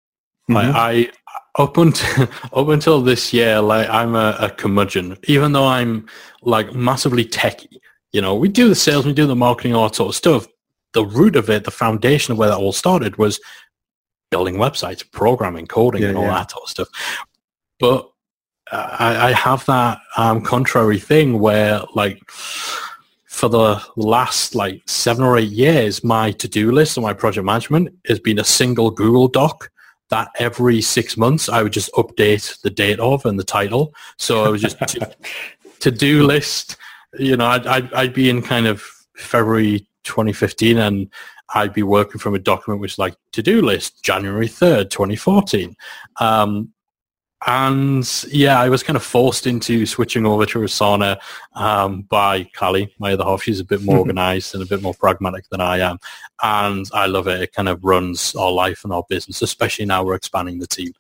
I up until this year, like I'm a curmudgeon, even though I'm like massively techie. You know, we do the sales, we do the marketing, all that sort of stuff. The root of it, the foundation of where that all started was building websites, programming, coding, and all that sort of stuff. But I have that contrary thing where, like, for the last, 7 or 8 years, my to-do list and my project management has been a single Google Doc that every 6 months I would just update the date of and the title. So I was just to-do list. You know, I'd be in kind of February 2015 and I'd be working from a document which is like to-do list January 3rd, 2014. And yeah, I was kind of forced into switching over to Asana by Callie, my other half. She's a bit more organized and a bit more pragmatic than I am. And I love it. It kind of runs our life and our business, especially now we're expanding the team.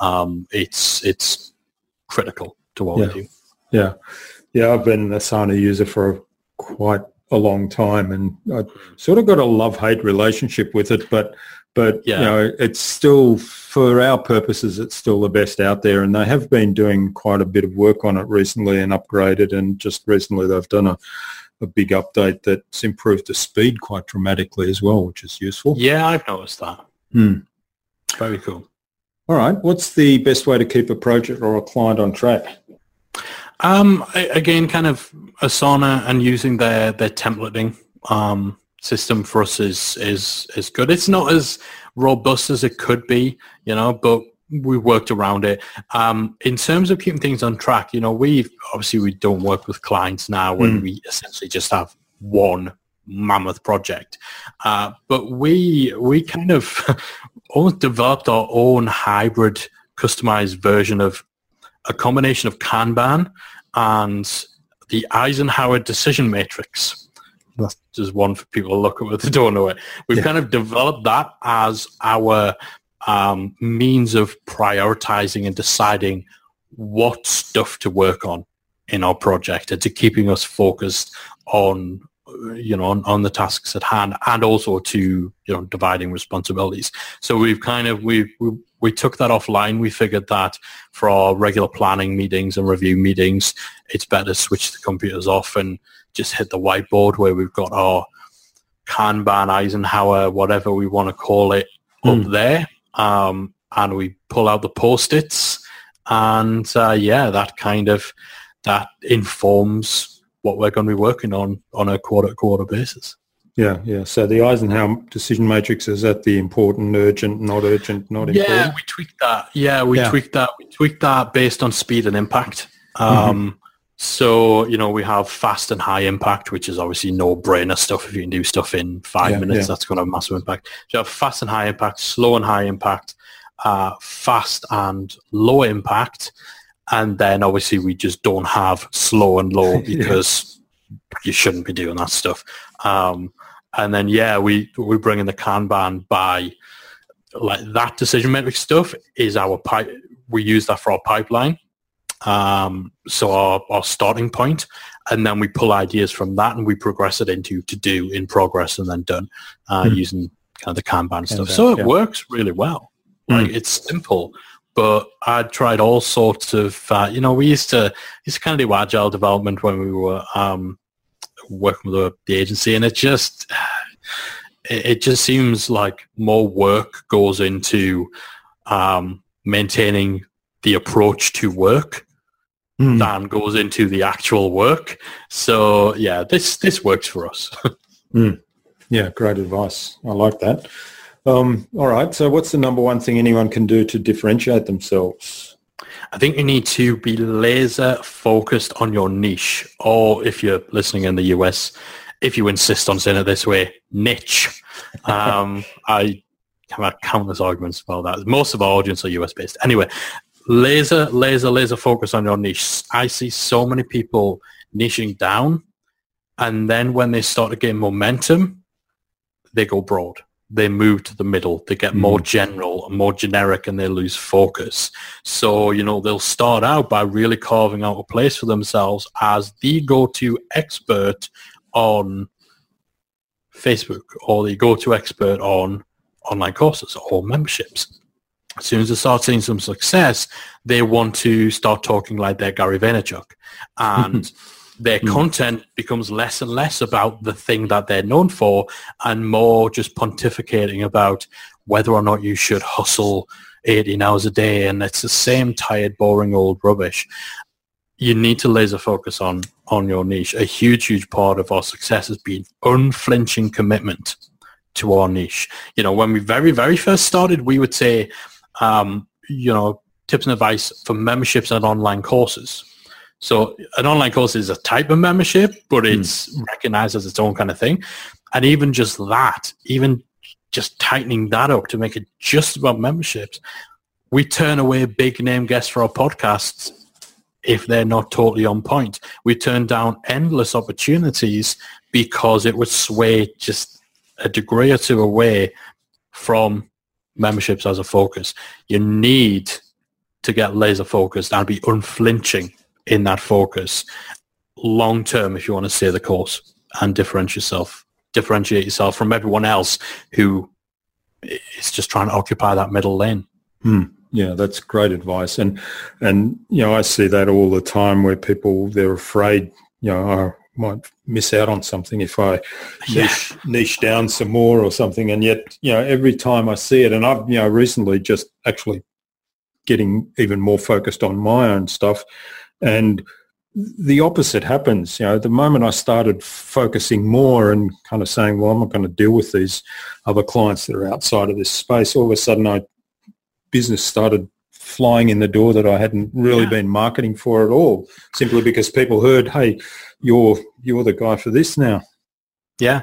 It's critical to what we do. Yeah, I've been an Asana user for quite a long time, and I sort of got a love-hate relationship with it, but you know, it's still, for our purposes, it's still the best out there, and they have been doing quite a bit of work on it recently and upgraded, and just recently they've done a big update that's improved the speed quite dramatically as well, which is useful. Yeah, I've noticed that. Very cool. All right, what's the best way to keep a project or a client on track? Again, kind of Asana and using their templating system for us is good. It's not as robust as it could be, you know, but we worked around it. In terms of keeping things on track, you know, we don't work with clients now when we essentially just have one mammoth project. But we kind of almost developed our own hybrid customized version of a combination of Kanban and the Eisenhower decision matrix. That's just one for people to look at if they don't know it. We've kind of developed that as our means of prioritizing and deciding what stuff to work on in our project, and to keeping us focused on, you know, on the tasks at hand, and also to, you know, dividing responsibilities. So we've kind of, we took that offline. We figured that for our regular planning meetings and review meetings, it's better to switch the computers off and just hit the whiteboard where we've got our Kanban, Eisenhower, whatever we want to call it, up there. And we pull out the Post-its, and that informs what we're going to be working on a quarter-to-quarter basis. Yeah. So the Eisenhower decision matrix, is that the important, urgent, not important? Yeah, we tweaked that. Tweaked that. We tweaked that based on speed and impact. So, you know, we have fast and high impact, which is obviously no-brainer stuff. If you can do stuff in 5 minutes, that's going to have massive impact. So you have fast and high impact, slow and high impact, fast and low impact, And then obviously we just don't have slow and low because you shouldn't be doing that stuff. And then, we bring in the Kanban by like that decision metric stuff is our pipe. We use that for our pipeline. So our starting point, and then we pull ideas from that and we progress it into to do, in progress, and then done using kind of the Kanban stuff. So it works really well. Like it's simple, but I tried all sorts of, we used to kind of do agile development when we were working with the agency, and it just seems like more work goes into maintaining the approach to work than goes into the actual work. So this works for us. Yeah, great advice. I like that. All right. So what's the number one thing anyone can do to differentiate themselves? I think you need to be laser focused on your niche, or if you're listening in the US, if you insist on saying it this way, niche. I have countless arguments about that. Most of our audience are US based. Anyway, laser focus on your niche. I see so many people niching down, and then when they start to gain momentum, they go broad. They move to the middle. They get more general, more generic, and they lose focus. So, they'll start out by really carving out a place for themselves as the go-to expert on Facebook, or the go-to expert on online courses or memberships. As soon as they start seeing some success, they want to start talking like they're Gary Vaynerchuk. And their content becomes less and less about the thing that they're known for and more just pontificating about whether or not you should hustle 18 hours a day. And it's the same tired, boring old rubbish. You need to laser focus on your niche. A huge part of our success has been unflinching commitment to our niche. When we very, very first started, we would say, tips and advice for memberships and online courses. So an online course is a type of membership, but it's recognized as its own kind of thing. And even just tightening that up to make it just about memberships, we turn away big name guests for our podcasts if they're not totally on point. We turn down endless opportunities because it would sway just a degree or two away from memberships as a focus. You need to get laser focused and be unflinching in that focus long term if you want to stay the course and differentiate yourself from everyone else who is just trying to occupy that middle lane. Yeah, that's great advice. And I see that all the time where they're afraid, I might miss out on something if I niche down some more or something. And yet, every time I see it, and I've, recently just actually getting even more focused on my own stuff, and the opposite happens. The moment I started focusing more and kind of saying, well, I'm not going to deal with these other clients that are outside of this space, all of a sudden business started flying in the door that I hadn't really been marketing for at all, simply because people heard, hey, you're the guy for this now. Yeah,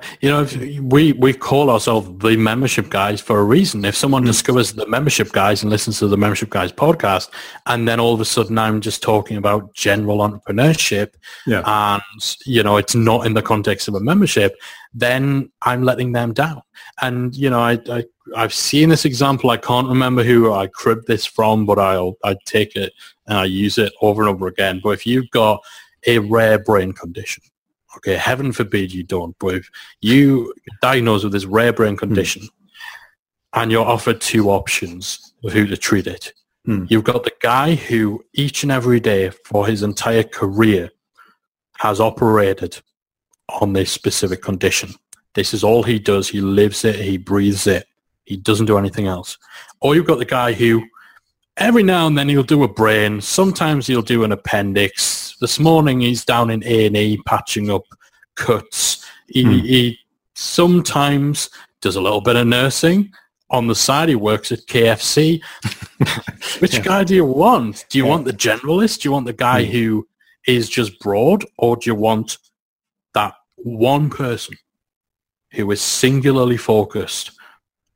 we call ourselves the Membership Guys for a reason. If someone discovers the Membership Guys and listens to the Membership Guys podcast, and then all of a sudden I'm just talking about general entrepreneurship, and it's not in the context of a membership, then I'm letting them down. And I've seen this example. I can't remember who I cribbed this from, but I take it and I use it over and over again. But if you've got a rare brain condition, okay, heaven forbid you don't, but if you diagnosed with this rare brain condition and you're offered two options of who to treat it, you've got the guy who each and every day for his entire career has operated on this specific condition. This is all he does. He lives it. He breathes it. He doesn't do anything else. Or you've got the guy who every now and then he'll do a brain. Sometimes he'll do an appendix. This morning he's down in A&E patching up cuts. He sometimes does a little bit of nursing. On the side, he works at KFC. Which guy do you want? Do you want the generalist? Do you want the guy who is just broad? Or do you want that one person who is singularly focused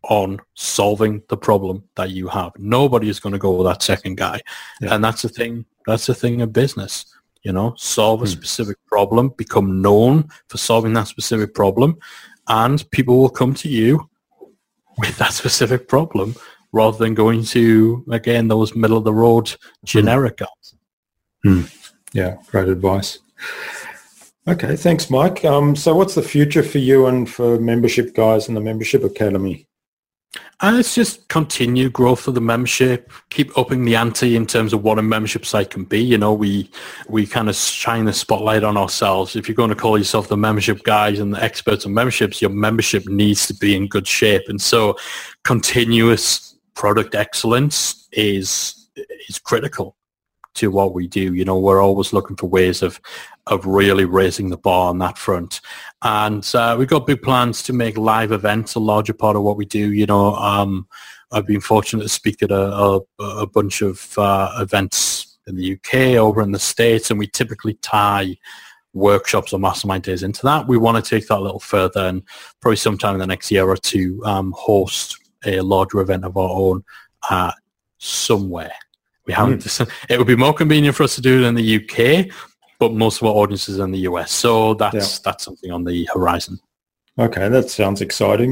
on solving the problem that you have. Nobody is going to go with that second guy. Yeah. And that's the thing in business. Solve a specific problem, become known for solving that specific problem, and people will come to you with that specific problem rather than going to, again, those middle-of-the-road generic guys. Yeah, great advice. Okay, thanks, Mike. So what's the future for you and for Membership Guys and the Membership Academy? And it's just continued growth of the membership, keep upping the ante in terms of what a membership site can be. We kind of shine the spotlight on ourselves. If you're going to call yourself the membership guys and the experts on memberships, your membership needs to be in good shape. And so continuous product excellence is critical to what we do. We're always looking for ways of really raising the bar on that front. And we've got big plans to make live events a larger part of what we do. I've been fortunate to speak at a bunch of events in the UK, over in the States, and we typically tie workshops or mastermind days into that. We want to take that a little further and probably sometime in the next year or two host a larger event of our own somewhere. We haven't. It would be more convenient for us to do it in the UK, but most of our audience is in the US. So that's something on the horizon. Okay, that sounds exciting.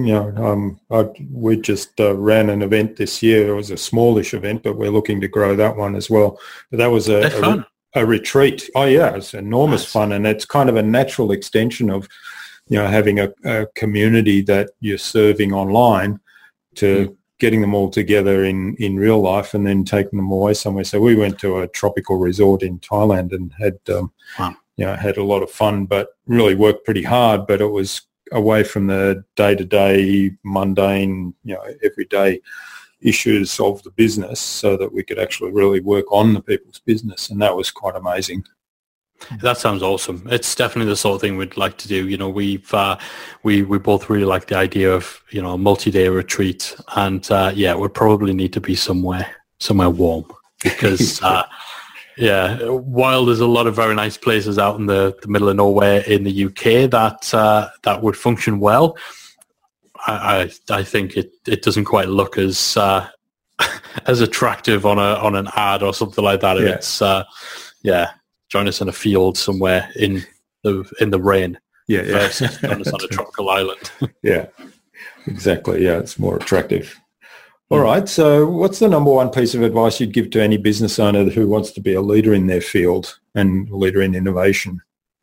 We just ran an event this year. It was a smallish event, but we're looking to grow that one as well. But that was a retreat. Oh yeah, it's enormous fun, and it's kind of a natural extension of having a community that you're serving online to getting them all together in real life and then taking them away somewhere. So we went to a tropical resort in Thailand and had had a lot of fun, but really worked pretty hard. But it was away from the day-to-day mundane, everyday issues of the business, so that we could actually really work on the people's business, and that was quite amazing. That sounds awesome. It's definitely the sort of thing we'd like to do. We both really like the idea of a multi-day retreat, and we'd probably need to be somewhere warm because while there's a lot of very nice places out in the middle of nowhere in the UK that would function well, I think it doesn't quite look as as attractive on an ad or something like that. It's join us in a field somewhere in the rain. Versus join us on a tropical island. Yeah, exactly. Yeah, it's more attractive. All right. So what's the number one piece of advice you'd give to any business owner who wants to be a leader in their field and a leader in innovation?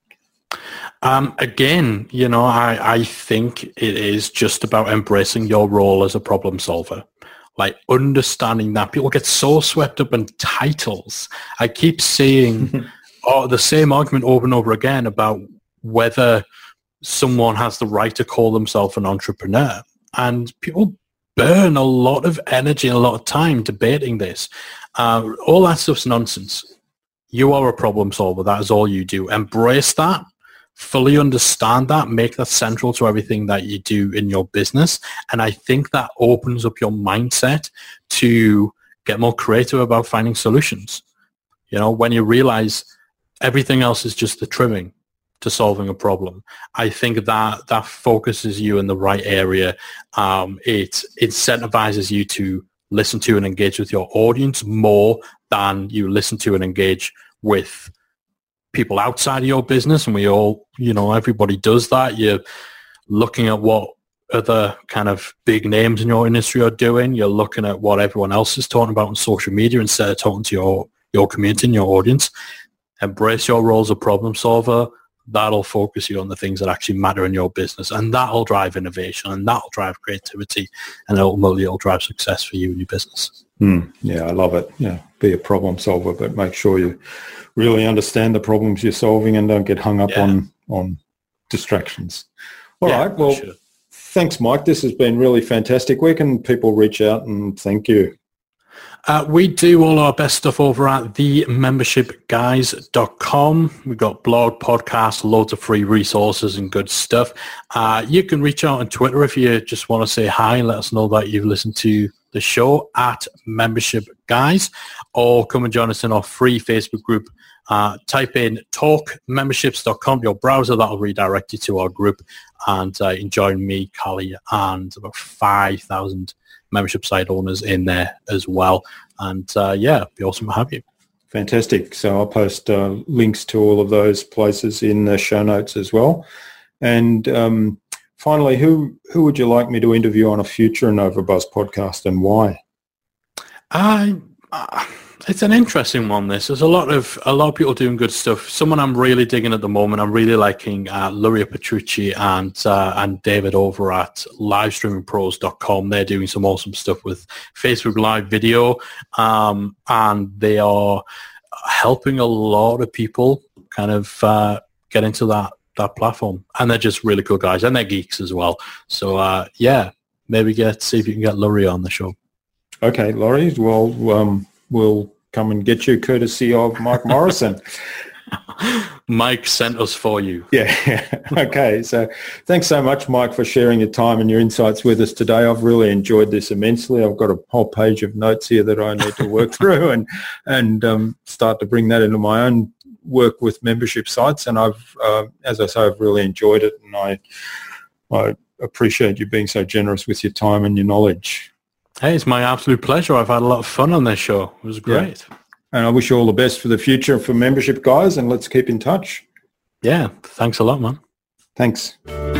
Again, I think it is just about embracing your role as a problem solver. Like understanding that people get so swept up in titles. I keep seeing the same argument over and over again about whether someone has the right to call themselves an entrepreneur. And people burn a lot of energy and a lot of time debating this. All that stuff's nonsense. You are a problem solver. That is all you do. Embrace that. Fully understand that. Make that central to everything that you do in your business. And I think that opens up your mindset to get more creative about finding solutions. When you realize everything else is just the trimming to solving a problem. I think that focuses you in the right area. It incentivizes you to listen to and engage with your audience more than you listen to and engage with people outside of your business. And we all, everybody does that. You're looking at what other kind of big names in your industry are doing. You're looking at what everyone else is talking about on social media instead of talking to your community and your audience. Embrace your role as a problem solver. That'll focus you on the things that actually matter in your business, and that'll drive innovation, and that'll drive creativity, and ultimately it'll drive success for you and your business. Yeah, I love it. Yeah, be a problem solver, but make sure you really understand the problems you're solving and don't get hung up on distractions. All right. Well, thanks, Mike. This has been really fantastic. Where can people reach out and thank you? We do all our best stuff over at themembershipguys.com. We've got blog, podcasts, loads of free resources and good stuff. You can reach out on Twitter if you just want to say hi and let us know that you've listened to the show at Membership Guys, or come and join us in our free Facebook group. Type in talkmemberships.com, your browser, that'll redirect you to our group, and join me, Callie, and about 5,000 membership site owners in there as well. And it'd be awesome to have you. Fantastic. So I'll post links to all of those places in the show notes as well. And finally, who would you like me to interview on a future InnovaBuzz podcast, and why? It's an interesting one, this. There's a lot of people doing good stuff. Someone I'm really digging at the moment, I'm really liking Luria Petrucci and David over at livestreamingpros.com. They're doing some awesome stuff with Facebook Live video, and they are helping a lot of people kind of get into that platform. And they're just really cool guys, and they're geeks as well. So, maybe see if you can get Luria on the show. Okay, Laurie, well, we'll come and get you courtesy of Mike Morrison. Mike sent us for you. Yeah. Okay. So thanks so much, Mike, for sharing your time and your insights with us today. I've really enjoyed this immensely. I've got a whole page of notes here that I need to work through and start to bring that into my own work with membership sites. And I've, as I say, I've really enjoyed it, and I appreciate you being so generous with your time and your knowledge. Hey, it's my absolute pleasure. I've had a lot of fun on this show. It was great. Yeah. And I wish you all the best for the future for Membership Guys, and let's keep in touch. Yeah, thanks a lot, man. Thanks.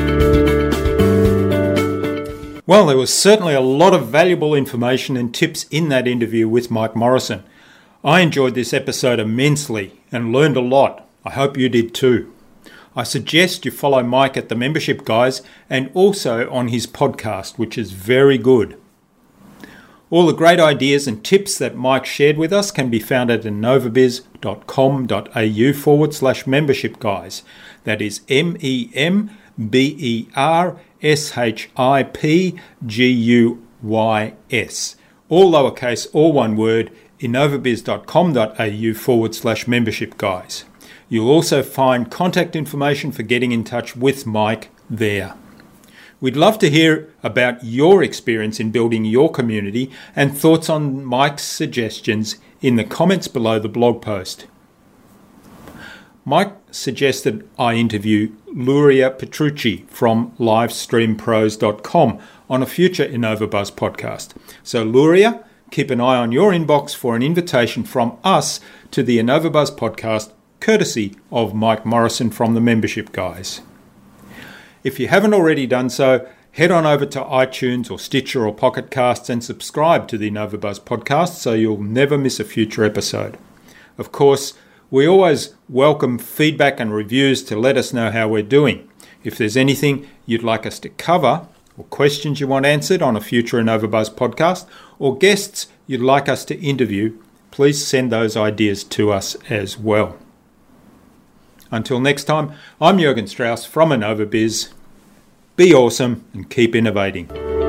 Well, there was certainly a lot of valuable information and tips in that interview with Mike Morrison. I enjoyed this episode immensely and learned a lot. I hope you did too. I suggest you follow Mike at the Membership Guys and also on his podcast, which is very good. All the great ideas and tips that Mike shared with us can be found at innovabiz.com.au/membership guys. That is MEMBERSHIPGUYS. All lowercase, all one word, innovabiz.com.au/membership guys. You'll also find contact information for getting in touch with Mike there. We'd love to hear about your experience in building your community and thoughts on Mike's suggestions in the comments below the blog post. Mike suggested I interview Luria Petrucci from livestreampros.com on a future InnovaBuzz podcast. So Luria, keep an eye on your inbox for an invitation from us to the InnovaBuzz podcast, courtesy of Mike Morrison from the Membership Guys. If you haven't already done so, head on over to iTunes or Stitcher or Pocket Casts and subscribe to the InnovaBuzz podcast so you'll never miss a future episode. Of course, we always welcome feedback and reviews to let us know how we're doing. If there's anything you'd like us to cover, or questions you want answered on a future InnovaBuzz podcast, or guests you'd like us to interview, please send those ideas to us as well. Until next time, I'm Jürgen Strauss from InnovaBiz. Be awesome and keep innovating.